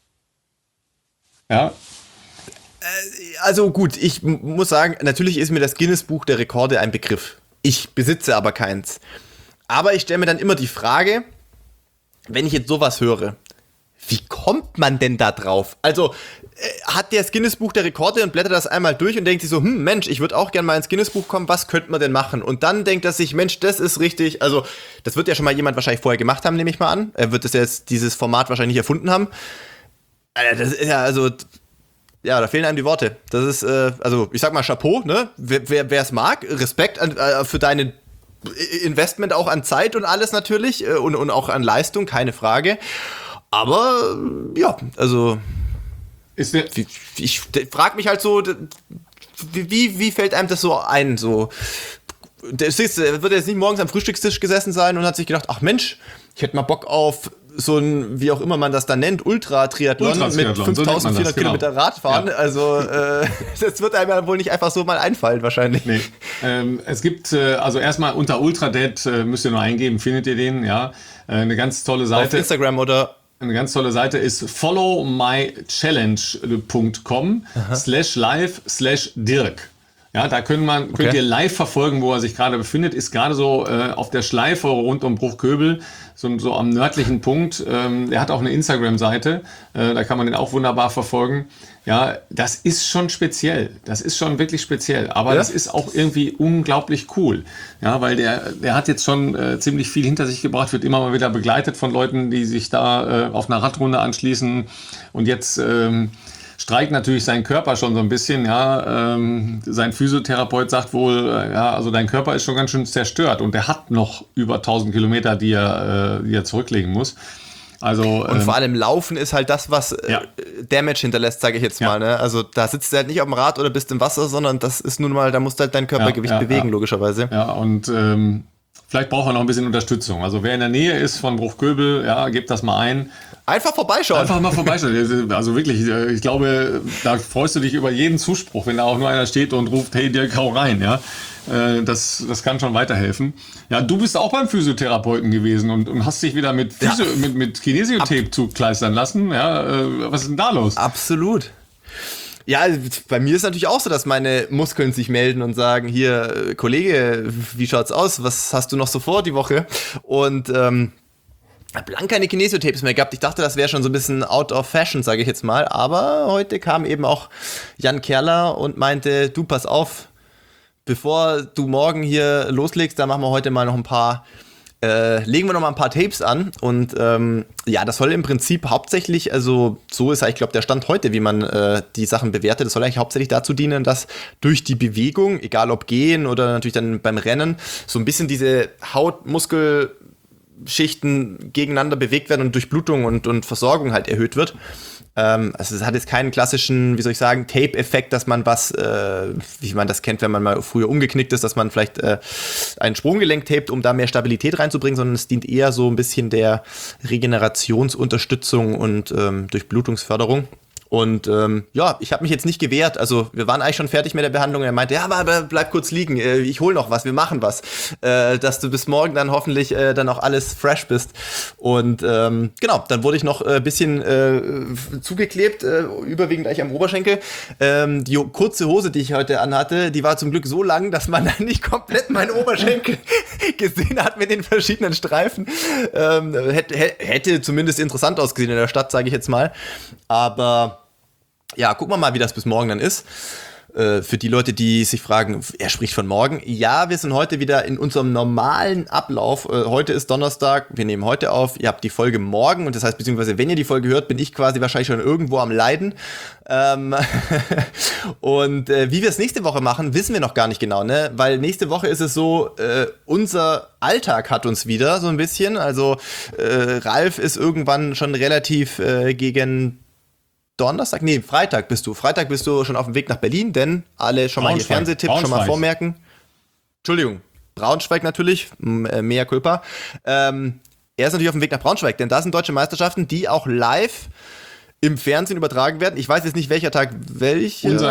Ja. Also gut, ich muss sagen, natürlich ist mir das Guinness-Buch der Rekorde ein Begriff. Ich besitze aber keins. Aber ich stelle mir dann immer die Frage, wenn ich jetzt sowas höre, wie kommt man denn da drauf? Also hat der das Guinness-Buch der Rekorde und blättert das einmal durch und denkt sich so, Mensch, ich würde auch gerne mal ins Guinness-Buch kommen, was könnte man denn machen? Und dann denkt er sich, Mensch, das ist richtig, also das wird ja schon mal jemand wahrscheinlich vorher gemacht haben, nehme ich mal an. Er wird das jetzt, dieses Format wahrscheinlich nicht erfunden haben. Das ist ja, also... Ja, da fehlen einem die Worte. Das ist, also ich sag mal Chapeau, ne? Wer es mag, Respekt für dein Investment auch an Zeit und alles natürlich und auch an Leistung, keine Frage. Aber ja, also ich frage mich halt so, wie fällt einem das so ein? So, der wird jetzt nicht morgens am Frühstückstisch gesessen sein und hat sich gedacht, ach Mensch, ich hätte mal Bock auf so ein, wie auch immer man das dann nennt, Ultra-Triathlon mit 5400 Kilometer Radfahren. Ja. Also das wird einem ja wohl nicht einfach so mal einfallen wahrscheinlich. Nee. Es gibt, also erstmal unter Ultradad müsst ihr nur eingeben, findet ihr den, ja. Eine ganz tolle Seite. Auf Instagram oder? Eine ganz tolle Seite ist followmychallenge.com/live/Dirk. Ja, da könnt ihr live verfolgen, wo er sich gerade befindet. Ist gerade so auf der Schleife rund um Bruchköbel, so am nördlichen Punkt. Er hat auch eine Instagram-Seite, da kann man den auch wunderbar verfolgen. Ja, das ist schon speziell. Das ist schon wirklich speziell. Aber das ist auch irgendwie unglaublich cool. Ja, weil der hat jetzt schon ziemlich viel hinter sich gebracht, wird immer mal wieder begleitet von Leuten, die sich da auf einer Radrunde anschließen. Und jetzt streikt natürlich sein Körper schon so ein bisschen. Ja, sein Physiotherapeut sagt wohl, also dein Körper ist schon ganz schön zerstört. Und der hat noch über 1000 Kilometer, die er zurücklegen muss. Also, und vor allem Laufen ist halt das, was Damage hinterlässt, sage ich jetzt mal. Ne? Also da sitzt du halt nicht auf dem Rad oder bist im Wasser, sondern das ist nun mal, da musst du halt dein Körpergewicht bewegen, logischerweise. Ja, und vielleicht braucht er noch ein bisschen Unterstützung. Also wer in der Nähe ist von Bruchköbel, gebt das mal ein. Einfach vorbeischauen. Einfach mal vorbeischauen. Also wirklich, ich glaube, da freust du dich über jeden Zuspruch, wenn da auch nur einer steht und ruft, hey Dirk, hau rein, ja. Das kann schon weiterhelfen. Ja, du bist auch beim Physiotherapeuten gewesen und hast dich wieder mit Kinesiotape zukleistern lassen. Ja, was ist denn da los? Absolut. Ja, bei mir ist natürlich auch so, dass meine Muskeln sich melden und sagen, hier, Kollege, wie schaut's aus? Was hast du noch so vor die Woche? Und habe lang keine Kinesiotapes mehr gehabt. Ich dachte, das wäre schon so ein bisschen out of fashion, sage ich jetzt mal. Aber heute kam eben auch Jan Kerler und meinte, du, pass auf, bevor du morgen hier loslegst, da machen wir heute mal noch legen wir noch mal ein paar Tapes an. Und das soll im Prinzip hauptsächlich, also so ist ich glaube der Stand heute, wie man die Sachen bewertet, das soll eigentlich hauptsächlich dazu dienen, dass durch die Bewegung, egal ob gehen oder natürlich dann beim Rennen, so ein bisschen diese Hautmuskelschichten gegeneinander bewegt werden und Durchblutung und Versorgung halt erhöht wird. Also es hat jetzt keinen klassischen, wie soll ich sagen, Tape-Effekt, dass man wie man das kennt, wenn man mal früher umgeknickt ist, dass man vielleicht ein Sprunggelenk tapet, um da mehr Stabilität reinzubringen, sondern es dient eher so ein bisschen der Regenerationsunterstützung und Durchblutungsförderung. Und ich habe mich jetzt nicht gewehrt. Also wir waren eigentlich schon fertig mit der Behandlung. Er meinte, ja, aber bleib kurz liegen. Ich hol noch was, wir machen was. Dass du bis morgen dann hoffentlich dann auch alles fresh bist. Und dann wurde ich noch ein bisschen zugeklebt, überwiegend eigentlich am Oberschenkel. Die kurze Hose, die ich heute anhatte, die war zum Glück so lang, dass man dann nicht komplett meinen Oberschenkel gesehen hat mit den verschiedenen Streifen. Hätte zumindest interessant ausgesehen in der Stadt, sage ich jetzt mal. Aber ja, gucken wir mal, wie das bis morgen dann ist. Für die Leute, die sich fragen, er spricht von morgen. Ja, wir sind heute wieder in unserem normalen Ablauf. Heute ist Donnerstag, wir nehmen heute auf. Ihr habt die Folge morgen und das heißt, beziehungsweise wenn ihr die Folge hört, bin ich quasi wahrscheinlich schon irgendwo am Leiden. Und wie wir es nächste Woche machen, wissen wir noch gar nicht genau, ne? Weil nächste Woche ist es so, unser Alltag hat uns wieder so ein bisschen. Also Ralf ist irgendwann schon relativ gegen Freitag bist du. Freitag bist du schon auf dem Weg nach Berlin, denn alle schon mal hier Fernsehtipps schon mal vormerken. Entschuldigung, Braunschweig natürlich, mea culpa. Er ist natürlich auf dem Weg nach Braunschweig, denn da sind deutsche Meisterschaften, die auch live im Fernsehen übertragen werden. Ich weiß jetzt nicht, welcher Tag Unser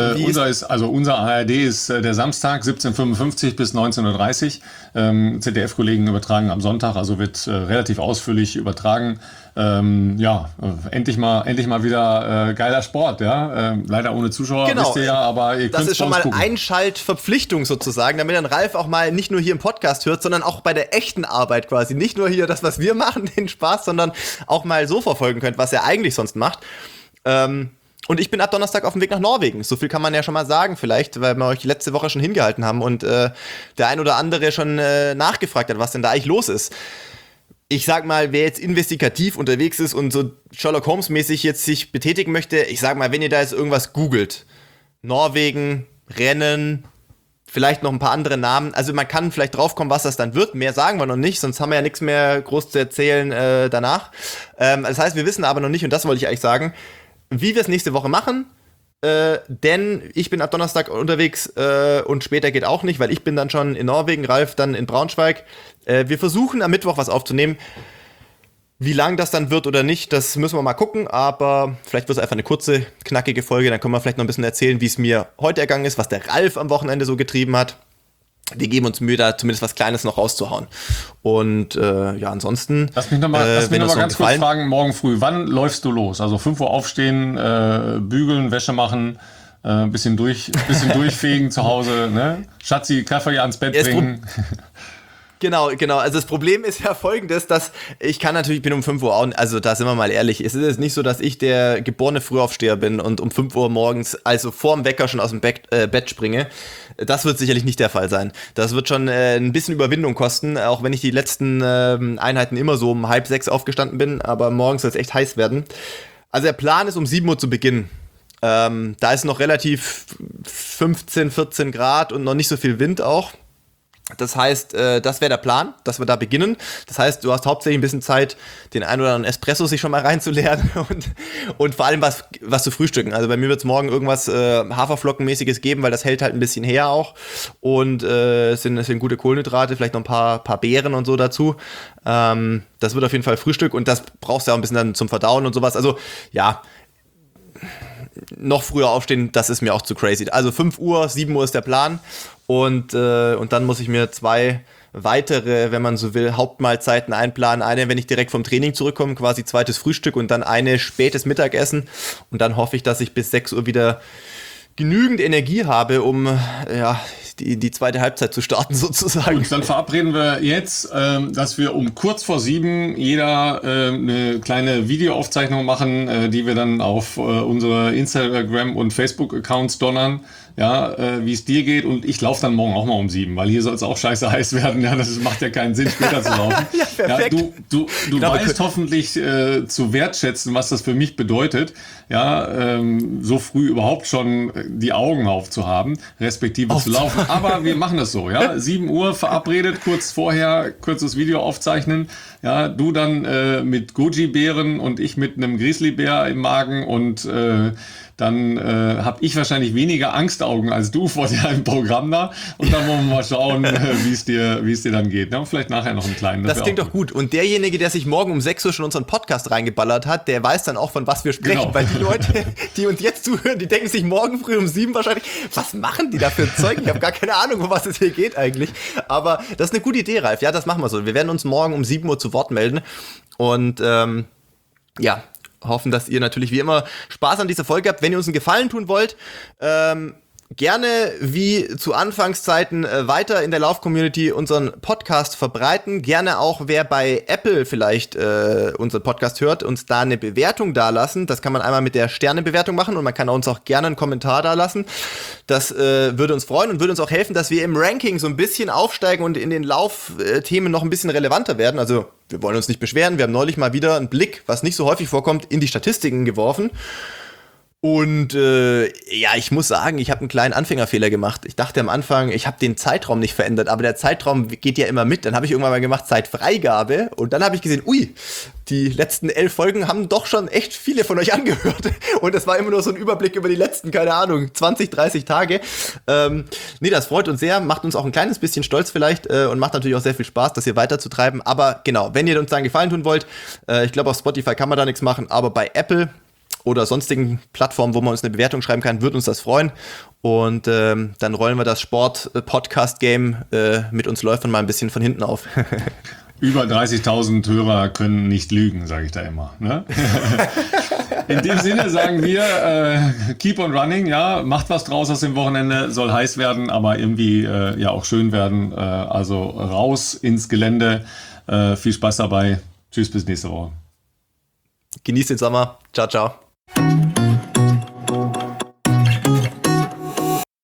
ARD ist der Samstag 17:55 bis 19:30 Uhr. ZDF-Kollegen übertragen am Sonntag, also wird relativ ausführlich übertragen. Endlich mal wieder geiler Sport, ja. Leider ohne Zuschauer, wisst ihr ja, aber ihr könnt das ist schon mal gucken. Einschaltverpflichtung sozusagen, damit dann Ralf auch mal nicht nur hier im Podcast hört, sondern auch bei der echten Arbeit quasi. Nicht nur hier das, was wir machen, den Spaß, sondern auch mal so verfolgen könnt, was er eigentlich sonst macht. Und ich bin ab Donnerstag auf dem Weg nach Norwegen. So viel kann man ja schon mal sagen vielleicht, weil wir euch letzte Woche schon hingehalten haben und der ein oder andere schon nachgefragt hat, was denn da eigentlich los ist. Ich sag mal, wer jetzt investigativ unterwegs ist und so Sherlock Holmes-mäßig jetzt sich betätigen möchte, ich sag mal, wenn ihr da jetzt irgendwas googelt, Norwegen, Rennen, vielleicht noch ein paar andere Namen, also man kann vielleicht draufkommen, was das dann wird, mehr sagen wir noch nicht, sonst haben wir ja nichts mehr groß zu erzählen danach. Das heißt, wir wissen aber noch nicht, und das wollte ich eigentlich sagen, wie wir es nächste Woche machen, denn ich bin ab Donnerstag unterwegs und später geht auch nicht, weil ich bin dann schon in Norwegen, Ralf dann in Braunschweig. Wir versuchen am Mittwoch was aufzunehmen. Wie lang das dann wird oder nicht, das müssen wir mal gucken, aber vielleicht wird es einfach eine kurze, knackige Folge, dann können wir vielleicht noch ein bisschen erzählen, wie es mir heute ergangen ist, was der Ralf am Wochenende so getrieben hat. Wir geben uns Mühe, da zumindest was Kleines noch rauszuhauen. Und ansonsten. Lass mich noch mal ganz kurz fragen, morgen früh, wann läufst du los? Also 5 Uhr aufstehen, bügeln, Wäsche machen, bisschen durchfegen zu Hause, ne? Schatzi, Kaffee ans Bett bringen. Genau. Also das Problem ist ja folgendes, dass ich bin um 5 Uhr auch, also da sind wir mal ehrlich, es ist jetzt nicht so, dass ich der geborene Frühaufsteher bin und um 5 Uhr morgens, also vorm Wecker schon aus dem Bett springe. Das wird sicherlich nicht der Fall sein. Das wird schon ein bisschen Überwindung kosten, auch wenn ich die letzten Einheiten immer so um 5:30 aufgestanden bin, aber morgens soll es echt heiß werden. Also der Plan ist, um 7 Uhr zu beginnen. Da ist noch relativ 15, 14 Grad und noch nicht so viel Wind auch. Das heißt, das wäre der Plan, dass wir da beginnen. Das heißt, du hast hauptsächlich ein bisschen Zeit, den einen oder anderen Espresso sich schon mal reinzuleeren und vor allem was zu frühstücken. Also bei mir wird es morgen irgendwas Haferflockenmäßiges geben, weil das hält halt ein bisschen her auch. Und es sind gute Kohlenhydrate, vielleicht noch ein paar Beeren und so dazu. Das wird auf jeden Fall Frühstück und das brauchst du ja auch ein bisschen dann zum Verdauen und sowas. Also ja, noch früher aufstehen, das ist mir auch zu crazy. Also 5 Uhr, 7 Uhr ist der Plan. Und dann muss ich mir 2 weitere, wenn man so will, Hauptmahlzeiten einplanen. Eine, wenn ich direkt vom Training zurückkomme, quasi zweites Frühstück und dann eine spätes Mittagessen. Und dann hoffe ich, dass ich bis 6 Uhr wieder genügend Energie habe, um die zweite Halbzeit zu starten sozusagen. Gut, dann verabreden wir jetzt, dass wir um kurz vor 7 jeder eine kleine Videoaufzeichnung machen, die wir dann auf unsere Instagram- und Facebook-Accounts donnern. Ja, wie es dir geht, und ich laufe dann morgen auch mal um 7, weil hier soll es auch scheiße heiß werden. Ja, das macht ja keinen Sinn, später zu laufen. Ja, perfekt. Ja, du genau, weißt hoffentlich zu wertschätzen, was das für mich bedeutet, ja, so früh überhaupt schon die Augen aufzuhaben, respektive zu laufen. Aber wir machen das so, ja, 7 Uhr verabredet, kurz vorher, kurzes Video aufzeichnen. Ja, du dann mit Goji-Beeren und ich mit einem Grizzlybär im Magen und dann habe ich wahrscheinlich weniger Angstaugen als du vor deinem Programm da. Und dann wollen wir mal schauen, wie es dir dann geht. Ja, vielleicht nachher noch einen kleinen. Das klingt doch gut. Und derjenige, der sich morgen um 6 Uhr schon unseren Podcast reingeballert hat, der weiß dann auch, von was wir sprechen. Genau. Weil die Leute, die uns jetzt zuhören, die denken sich morgen früh um 7 wahrscheinlich, was machen die da für ein Zeug? Ich habe gar keine Ahnung, um was es hier geht eigentlich. Aber das ist eine gute Idee, Ralf. Ja, das machen wir so. Wir werden uns morgen um 7 Uhr zu Wort melden. Und ja, hoffen, dass ihr natürlich wie immer Spaß an dieser Folge habt. Wenn ihr uns einen Gefallen tun wollt, gerne wie zu Anfangszeiten weiter in der Lauf-Community unseren Podcast verbreiten. Gerne auch, wer bei Apple vielleicht unseren Podcast hört, uns da eine Bewertung dalassen. Das kann man einmal mit der Sternebewertung machen und man kann uns auch gerne einen Kommentar dalassen. Das würde uns freuen und würde uns auch helfen, dass wir im Ranking so ein bisschen aufsteigen und in den Laufthemen noch ein bisschen relevanter werden. Also wir wollen uns nicht beschweren. Wir haben neulich mal wieder einen Blick, was nicht so häufig vorkommt, in die Statistiken geworfen. Und ja, ich muss sagen, ich habe einen kleinen Anfängerfehler gemacht. Ich dachte am Anfang, ich habe den Zeitraum nicht verändert, aber der Zeitraum geht ja immer mit. Dann habe ich irgendwann mal gemacht Zeitfreigabe und dann habe ich gesehen, ui, die letzten 11 Folgen haben doch schon echt viele von euch angehört. Und das war immer nur so ein Überblick über die letzten, keine Ahnung, 20, 30 Tage. Nee, das freut uns sehr, macht uns auch ein kleines bisschen stolz vielleicht und macht natürlich auch sehr viel Spaß, das hier weiterzutreiben. Aber genau, wenn ihr uns da einen Gefallen tun wollt, ich glaube auf Spotify kann man da nichts machen, aber bei Apple oder sonstigen Plattformen, wo man uns eine Bewertung schreiben kann, würde uns das freuen. Und dann rollen wir das Sport-Podcast-Game mit uns Läufern mal ein bisschen von hinten auf. Über 30.000 Hörer können nicht lügen, sage ich da immer. Ne? In dem Sinne sagen wir, keep on running, ja, macht was draus aus dem Wochenende, soll heiß werden, aber irgendwie ja auch schön werden. Also raus ins Gelände, viel Spaß dabei. Tschüss, bis nächste Woche. Genießt den Sommer. Ciao, ciao.